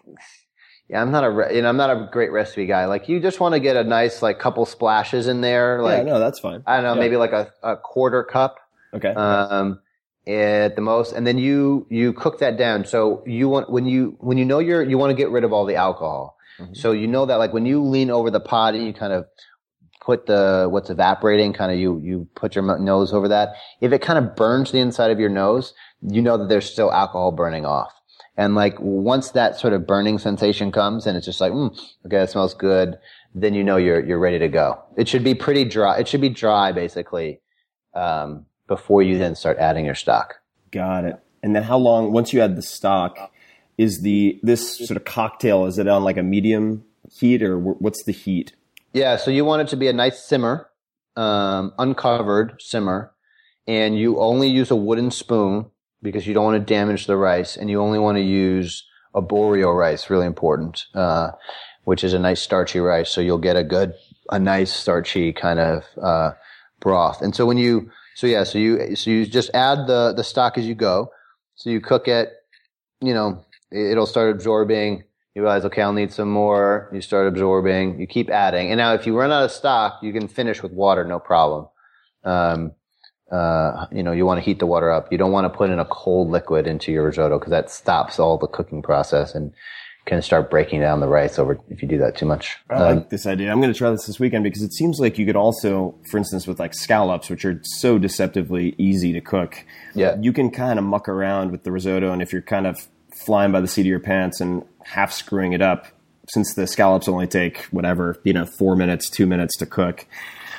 Yeah, I'm not a re- you know I'm not a great recipe guy. Like you just want to get a nice like couple splashes in there. Like yeah, no, that's fine. I don't know, Yeah. maybe like a, a quarter cup. Okay. Um, at the most, and then you you cook that down. So you want when you when you know you're you want to get rid of all the alcohol. Mm-hmm. So you know that like when you lean over the pot and you kind of put the what's evaporating, kind of you you put your nose over that. If it kind of burns the inside of your nose, you know that there's still alcohol burning off. And like once that sort of burning sensation comes and it's just like, mm, okay, it smells good, then you know you're you're ready to go. It should be pretty dry. It should be dry basically um, before you then start adding your stock. Got it. And then how long, once you add the stock, is the this sort of cocktail, is it on like a medium heat or what's the heat? Yeah, so you want it to be a nice simmer, um, uncovered simmer, and you only use a wooden spoon because you don't want to damage the rice, and you only want to use arborio rice, really important, uh, which is a nice starchy rice. So you'll get a good, a nice starchy kind of uh, broth. And so when you, so yeah, so you so you just add the the stock as you go. So you cook it, you know, it'll start absorbing. You realize, okay, I'll need some more. You start absorbing. You keep adding. And now if you run out of stock, you can finish with water, no problem. Um, uh, you know, you want to heat the water up. You don't want to put in a cold liquid into your risotto because that stops all the cooking process and can start breaking down the rice over if you do that too much. I um, like this idea. I'm going to try this this weekend because it seems like you could also, for instance, with like scallops, which are so deceptively easy to cook, yeah. you can kind of muck around with the risotto. And if you're kind of flying by the seat of your pants and half screwing it up, since the scallops only take whatever, you know, four minutes, two minutes to cook,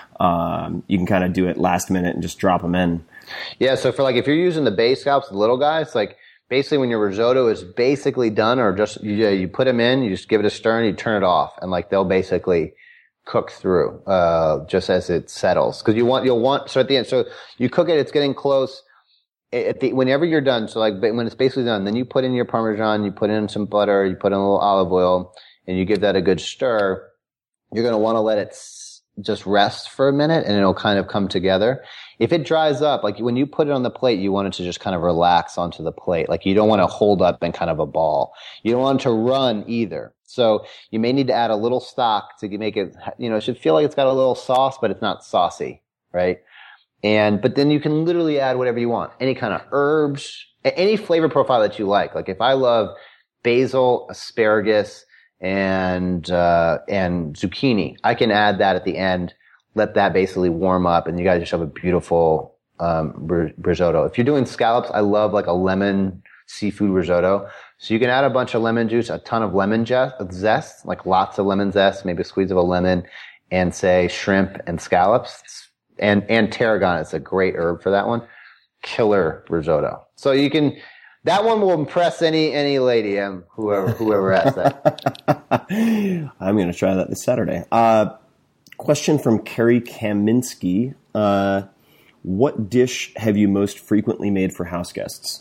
um, you can kind of do it last minute and just drop them in. Yeah. So for like, if you're using the bay scallops, the little guys, like basically when your risotto is basically done or just, you, you put them in, you just give it a stir and you turn it off and like they'll basically cook through, uh, just as it settles. Cause you want, you'll want, so at the end, so you cook it, it's getting close. At the, whenever you're done, so like when it's basically done, then you put in your Parmesan, you put in some butter, you put in a little olive oil, and you give that a good stir. You're going to want to let it s- just rest for a minute, and it'll kind of come together. If it dries up, like when you put it on the plate, you want it to just kind of relax onto the plate. Like you don't want to hold up in kind of a ball. You don't want it to run either. So you may need to add a little stock to make it, you know, it should feel like it's got a little sauce, but it's not saucy, right? And, but then you can literally add whatever you want. Any kind of herbs, any flavor profile that you like. Like if I love basil, asparagus, and, uh, and zucchini, I can add that at the end, let that basically warm up, and you guys just have a beautiful, um, risotto. If you're doing scallops, I love like a lemon seafood risotto. So you can add a bunch of lemon juice, a ton of lemon zest, like lots of lemon zest, maybe a squeeze of a lemon, and say shrimp and scallops. And, and tarragon is a great herb for that one. Killer risotto. So you can, that one will impress any, any lady, um, whoever, whoever asks that. I'm going to try that this Saturday. Uh, question from Carrie Kaminsky. Uh, what dish have you most frequently made for house guests?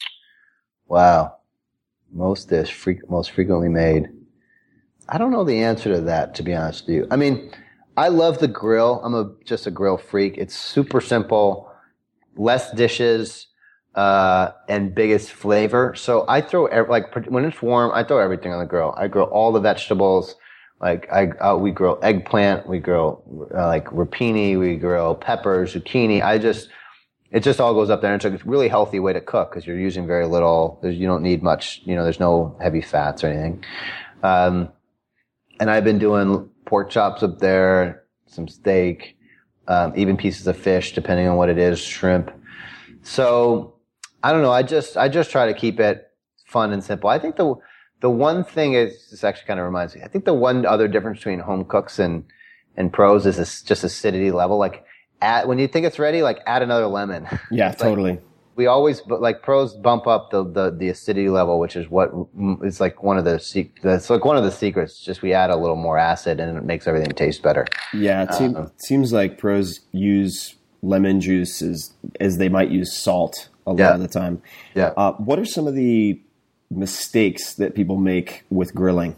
Wow. Most dish, fre- most frequently made. I don't know the answer to that, to be honest with you. I mean, I love the grill. I'm a just a grill freak. It's super simple, less dishes, uh, and biggest flavor. So I throw like when it's warm, I throw everything on the grill. I grill all the vegetables. Like I, uh, we grill eggplant, we grill uh, like rapini, we grill peppers, zucchini. I just, it just all goes up there. And it's a really healthy way to cook because you're using very little. There's, you don't need much. You know, there's no heavy fats or anything. Um, and I've been doing pork chops up there, some steak, um, even pieces of fish, depending on what it is, shrimp. So I don't know. I just, I just try to keep it fun and simple. I think the, the one thing is, this actually kind of reminds me, I think the one other difference between home cooks and, and pros is this, just acidity level. Like add, when you think it's ready, like add another lemon. Yeah, like, totally. We always, but like pros bump up the, the, the acidity level, which is what is like one of the, it's like one of the secrets. Just we add a little more acid and it makes everything taste better. Yeah. It, seem, uh, it seems like pros use lemon juice as, as they might use salt a lot yeah. of the time. Yeah. Uh, what are some of the mistakes that people make with grilling?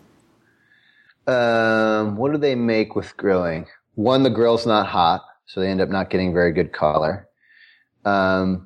Um, what do they make with grilling? One, the grill's not hot, so they end up not getting very good color. Um,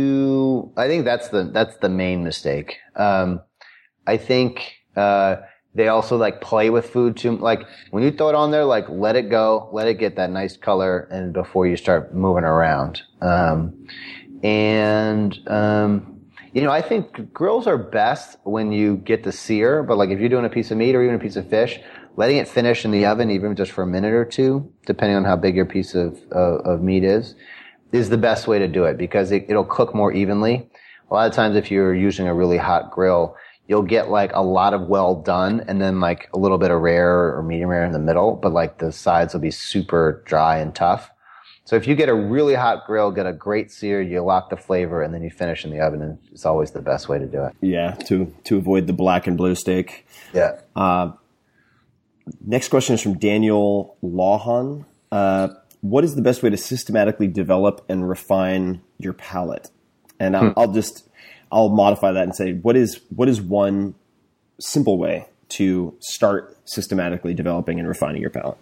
Two, I think that's the that's the main mistake. Um, I think uh, they also like play with food too. Like when you throw it on there, like let it go, let it get that nice color, and before you start moving around. Um, and um, you know, I think grills are best when you get the sear. But like if you're doing a piece of meat or even a piece of fish, letting it finish in the oven, even just for a minute or two, depending on how big your piece of of, of meat is, is the best way to do it because it, it'll cook more evenly. A lot of times, if you're using a really hot grill, you'll get like a lot of well done and then like a little bit of rare or medium rare in the middle, but like the sides will be super dry and tough. So if you get a really hot grill, get a great sear, you lock the flavor and then you finish in the oven, and it's always the best way to do it. Yeah, to to avoid the black and blue steak. Yeah. Uh, next question is from Daniel Lawhon. Uh, what is the best way to systematically develop and refine your palate? And I'll, hmm. I'll just... I'll modify that and say, what is what is one simple way to start systematically developing and refining your palate?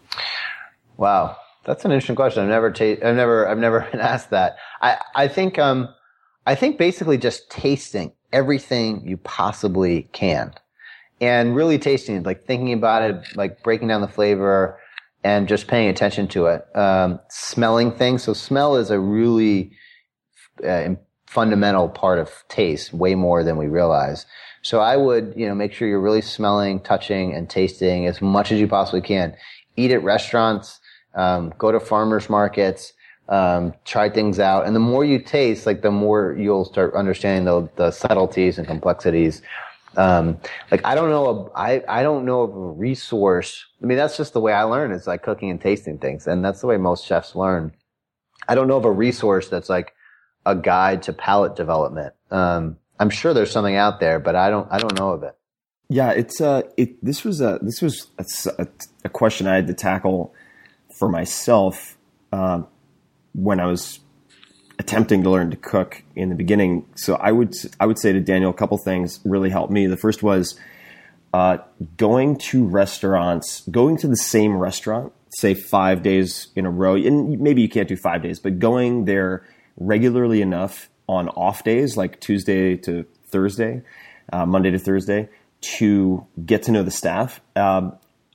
Wow, that's an interesting question. I've never ta- I've never I've never been asked that. I I think um I think basically just tasting everything you possibly can, and really tasting it, like thinking about it, like breaking down the flavor, and just paying attention to it. Um, smelling things. So smell is a really uh, important fundamental part of taste, way more than we realize. So I would, you know, make sure you're really smelling, touching, and tasting as much as you possibly can. Eat at restaurants, um, go to farmers markets, um, try things out. And the more you taste, like the more you'll start understanding the, the subtleties and complexities. Um, like I don't know, a, I, I don't know of a resource. I mean, that's just the way I learn. It's like cooking and tasting things. And that's the way most chefs learn. I don't know of a resource that's like a guide to palate development. Um, I'm sure there's something out there, but I don't, I don't know of it. Yeah, it's uh, it. This was a this was a, a question I had to tackle for myself um, when I was attempting to learn to cook in the beginning. So I would I would say to Daniel, a couple things really helped me. The first was uh, going to restaurants, going to the same restaurant, say five days in a row, and maybe you can't do five days, but going there regularly enough on off days, like Tuesday to Thursday, uh, Monday to Thursday, to get to know the staff. Um,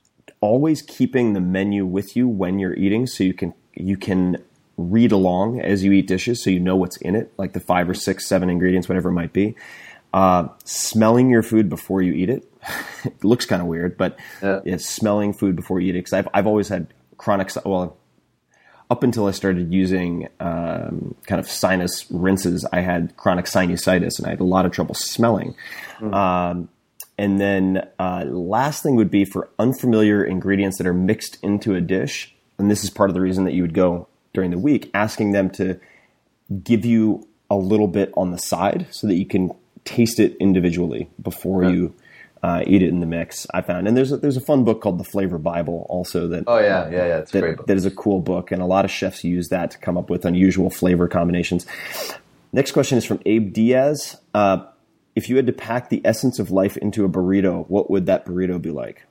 always keeping the menu with you when you're eating, so you can you can read along as you eat dishes, so you know what's in it, like the five or six, seven ingredients, whatever it might be. Uh, smelling your food before you eat it. It looks kind of weird, but yeah. Yeah, smelling food before you eat it. Because I've I've always had chronic well. Up until I started using um, kind of sinus rinses, I had chronic sinusitis, and I had a lot of trouble smelling. Mm. Um, and then uh, last thing would be for unfamiliar ingredients that are mixed into a dish, and this is part of the reason that you would go during the week, asking them to give you a little bit on the side so that you can taste it individually before right. you Uh, eat it in the mix, I found. And there's a, there's a fun book called The Flavor Bible also that oh yeah yeah yeah it's that, a great book. That is a cool book, and a lot of chefs use that to come up with unusual flavor combinations. Next question is from Abe Diaz. Uh, if you had to pack the essence of life into a burrito, what would that burrito be like?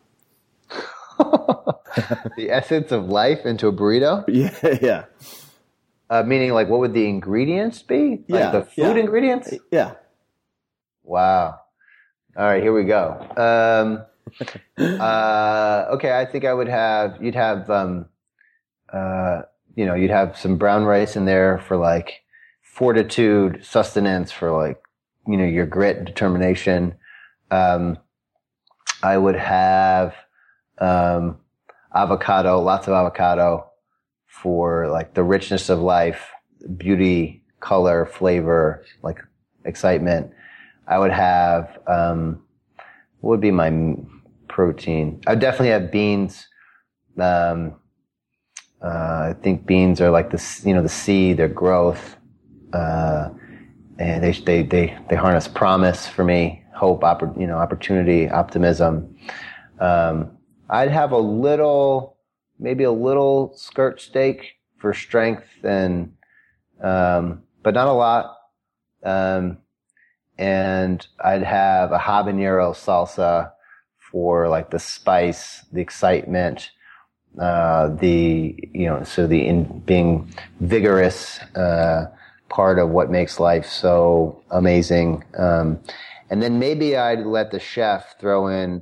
The essence of life into a burrito? Yeah, yeah. Uh, meaning, like, what would the ingredients be? Like yeah, the food yeah. ingredients? Yeah. Wow. All right, here we go. Um, uh, okay, I think I would have, you'd have, um, uh, you know, you'd have some brown rice in there for like fortitude, sustenance, for like, you know, your grit and determination. Um, I would have, um, avocado, lots of avocado for like the richness of life, beauty, color, flavor, like excitement. I would have, um, what would be my protein? I would definitely have beans. Um, uh, I think beans are like the, you know, the seed, their growth, uh, and they, they, they, they harness promise for me, hope, oppor- you know, opportunity, optimism. Um, I'd have a little, maybe a little skirt steak for strength and, um, but not a lot. Um, And I'd have a habanero salsa for like the spice, the excitement, uh, the, you know, so the in being vigorous, uh, part of what makes life so amazing. Um, and then maybe I'd let the chef throw in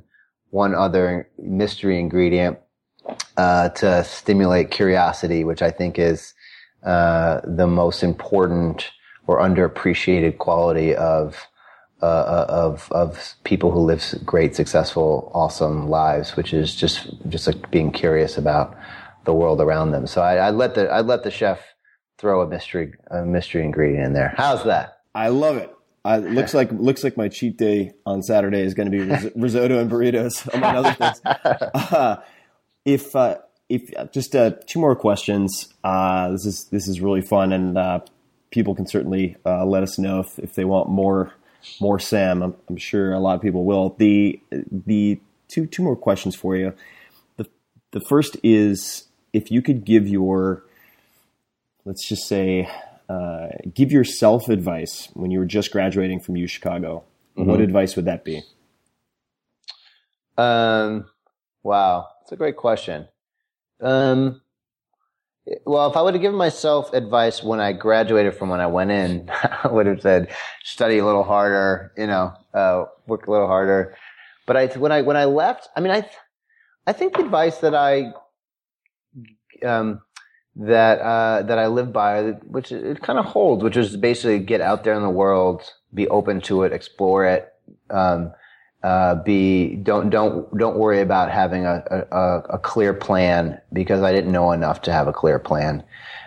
one other mystery ingredient uh, to stimulate curiosity, which I think is uh, the most important or underappreciated quality of uh, of of people who live great, successful, awesome lives, which is just just like being curious about the world around them. So I, I let the I let the chef throw a mystery a mystery ingredient in there. How's that? I love it. Uh, looks like looks like my cheat day on Saturday is going to be ris- risotto and burritos, among other things. Uh, if uh, if just uh, two more questions. Uh, this is this is really fun, and uh, people can certainly uh, let us know if, if they want more more Sam. I'm, I'm sure a lot of people will. The the two two more questions for you. The the first is, if you could give your, let's just say, uh, give yourself advice when you were just graduating from U Chicago, mm-hmm. what advice would that be? Um, wow, that's a great question. Um, well, if I would have given myself advice when I graduated from when I went in, I would have said, study a little harder, you know, uh, work a little harder. But I, when I, when I left, I mean, I, I think the advice that I, um, that, uh, that I live by, which it kind of holds, which is basically get out there in the world, be open to it, explore it, um, Uh, be, don't, don't, don't worry about having a, a, a clear plan, because I didn't know enough to have a clear plan.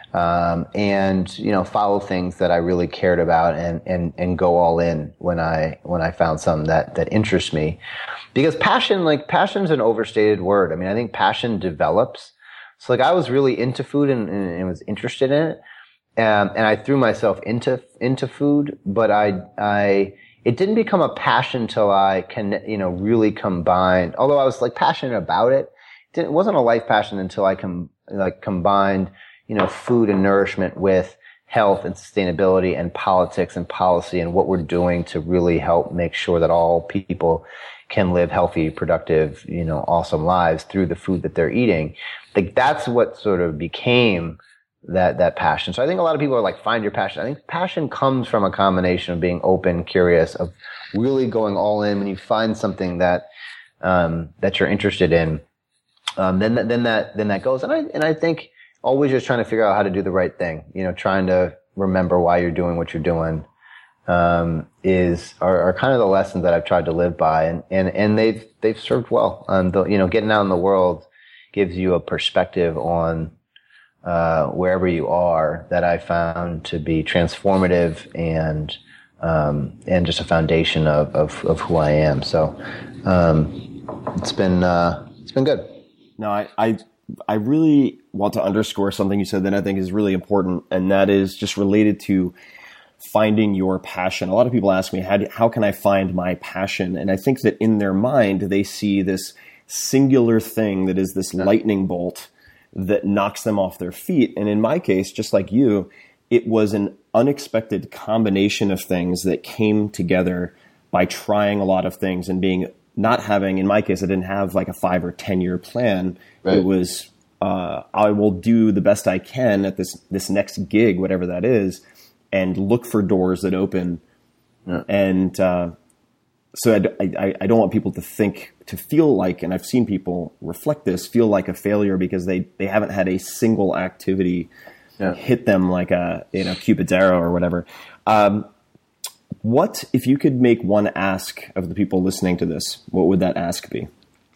Um, and, you know, follow things that I really cared about and, and, and go all in when I, when I found something that, that interests me. Because passion, like, passion's an overstated word. I mean, I think passion develops. So, like, I was really into food and, and, and was interested in it. Um, and I threw myself into, into food, but I, I, it didn't become a passion till I can, you know, really combined, although I was like passionate about it, it, didn't, it wasn't a life passion until I com, like combined, you know, food and nourishment with health and sustainability and politics and policy and what we're doing to really help make sure that all people can live healthy, productive, you know, awesome lives through the food that they're eating. Like, that's what sort of became that, that passion. So I think a lot of people are like, find your passion. I think passion comes from a combination of being open, curious, of really going all in. When you find something that, um, that you're interested in, um, then, then that, then that goes. And I, and I think always just trying to figure out how to do the right thing, you know, trying to remember why you're doing what you're doing, um, is, are, are kind of the lessons that I've tried to live by. And, and, and they've, they've served well. Um, the, you know, getting out in the world gives you a perspective on, Uh, wherever you are, that I found to be transformative and, um, and just a foundation of, of, of who I am. So, um, it's been, uh, it's been good. No, I, I, I really want to underscore something you said that I think is really important, and that is just related to finding your passion. A lot of people ask me, how do, how can I find my passion? And I think that in their mind, they see this singular thing that is this lightning bolt that knocks them off their feet. And in my case, just like you, it was an unexpected combination of things that came together by trying a lot of things and being, not having, in my case, I didn't have like a five or ten year plan. Right. It was, uh, I will do the best I can at this, this next gig, whatever that is, and look for doors that open. Yeah. And, uh, so I, I, I don't want people to think, to feel like, and I've seen people reflect this, feel like a failure because they, they haven't had a single activity yeah. hit them like a, you know, Cupid's arrow or whatever. Um, what, if you could make one ask of the people listening to this, what would that ask be?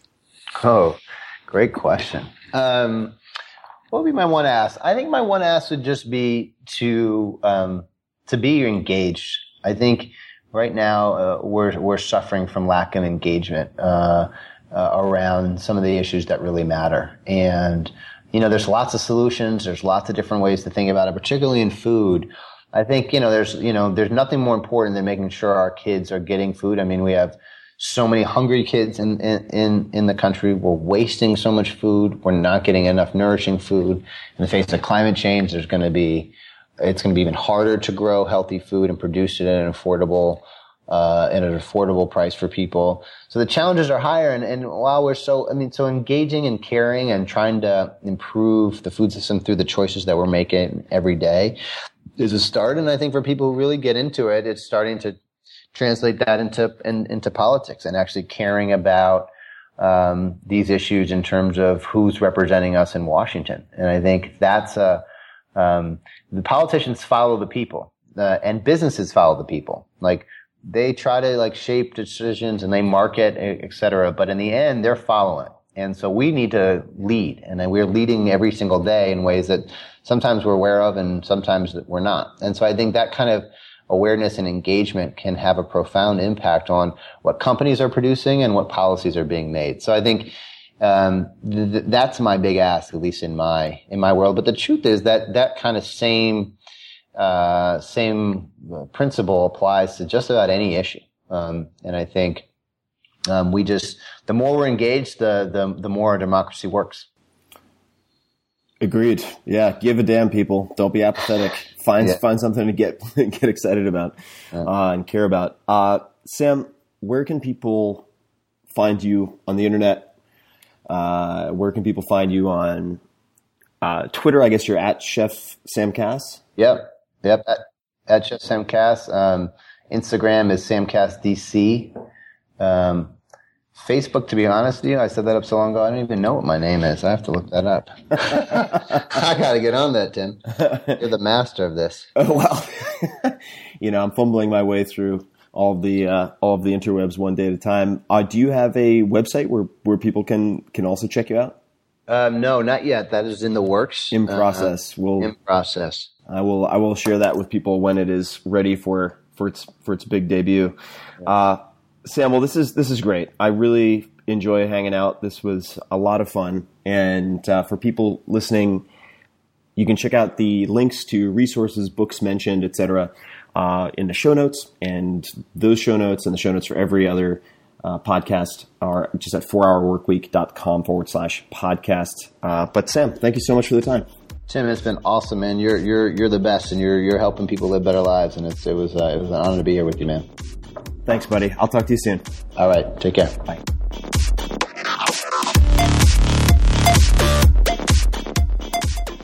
Oh, great question. Um, what would be my one ask? I think my one ask would just be to, um, to be engaged. I think, right now, uh, we're we're suffering from lack of engagement uh, uh, around some of the issues that really matter. And you know, there's lots of solutions. There's lots of different ways to think about it, particularly in food. I think you know, there's you know, there's nothing more important than making sure our kids are getting food. I mean, we have so many hungry kids in in in the country. We're wasting so much food. We're not getting enough nourishing food. In the face of climate change, there's going to be It's going to be even harder to grow healthy food and produce it at an affordable, uh, at an affordable price for people. So the challenges are higher. And, and while we're so, I mean, so engaging and caring and trying to improve the food system through the choices that we're making every day is a start. And I think for people who really get into it, it's starting to translate that into, in, into politics and actually caring about, um, these issues in terms of who's representing us in Washington. And I think that's a, um, the politicians follow the people, uh, and businesses follow the people. Like, they try to like shape decisions and they market, et cetera. But in the end, they're following. And so we need to lead, and then we're leading every single day in ways that sometimes we're aware of and sometimes that we're not. And so I think that kind of awareness and engagement can have a profound impact on what companies are producing and what policies are being made. So I think um, th- that's my big ask, at least in my in my world. But the truth is that that kind of same uh, same principle applies to just about any issue. Um, and I think um, we just the more we're engaged, the the the more our democracy works. Agreed. Yeah, give a damn, people. Don't be apathetic. Find yeah. find something to get get excited about uh, and care about. Uh, Sam, where can people find you on the internet? Uh, where can people find you on uh, Twitter? I guess you're at Chef Sam Kass. Yep, yep. At, at Chef Sam Kass. Um, Instagram is Sam Kass D C. Um, Facebook, to be honest with you, I set that up so long ago, I don't even know what my name is. I have to look that up. I got to get on that, Tim. You're the master of this. Oh, well, you know, I'm fumbling my way through all of the uh, all of the interwebs one day at a time. Uh, do you have a website where, where people can, can also check you out? Um, no, not yet. That is in the works. In process. Uh, we'll, in process. I will I will share that with people when it is ready for, for its for its big debut. Uh, Sam, well, this is this is great. I really enjoy hanging out. This was a lot of fun. And uh, for people listening, you can check out the links to resources, books mentioned, et cetera, uh, in the show notes. And those show notes and the show notes for every other uh, podcast are just at four hour work week dot com forward slash podcast. Uh, but Sam, thank you so much for the time. Tim, it's been awesome, man. You're you're you're the best, and you're you're helping people live better lives. And it's it was uh, it was an honor to be here with you, man. Thanks, buddy. I'll talk to you soon. All right. Take care. Bye.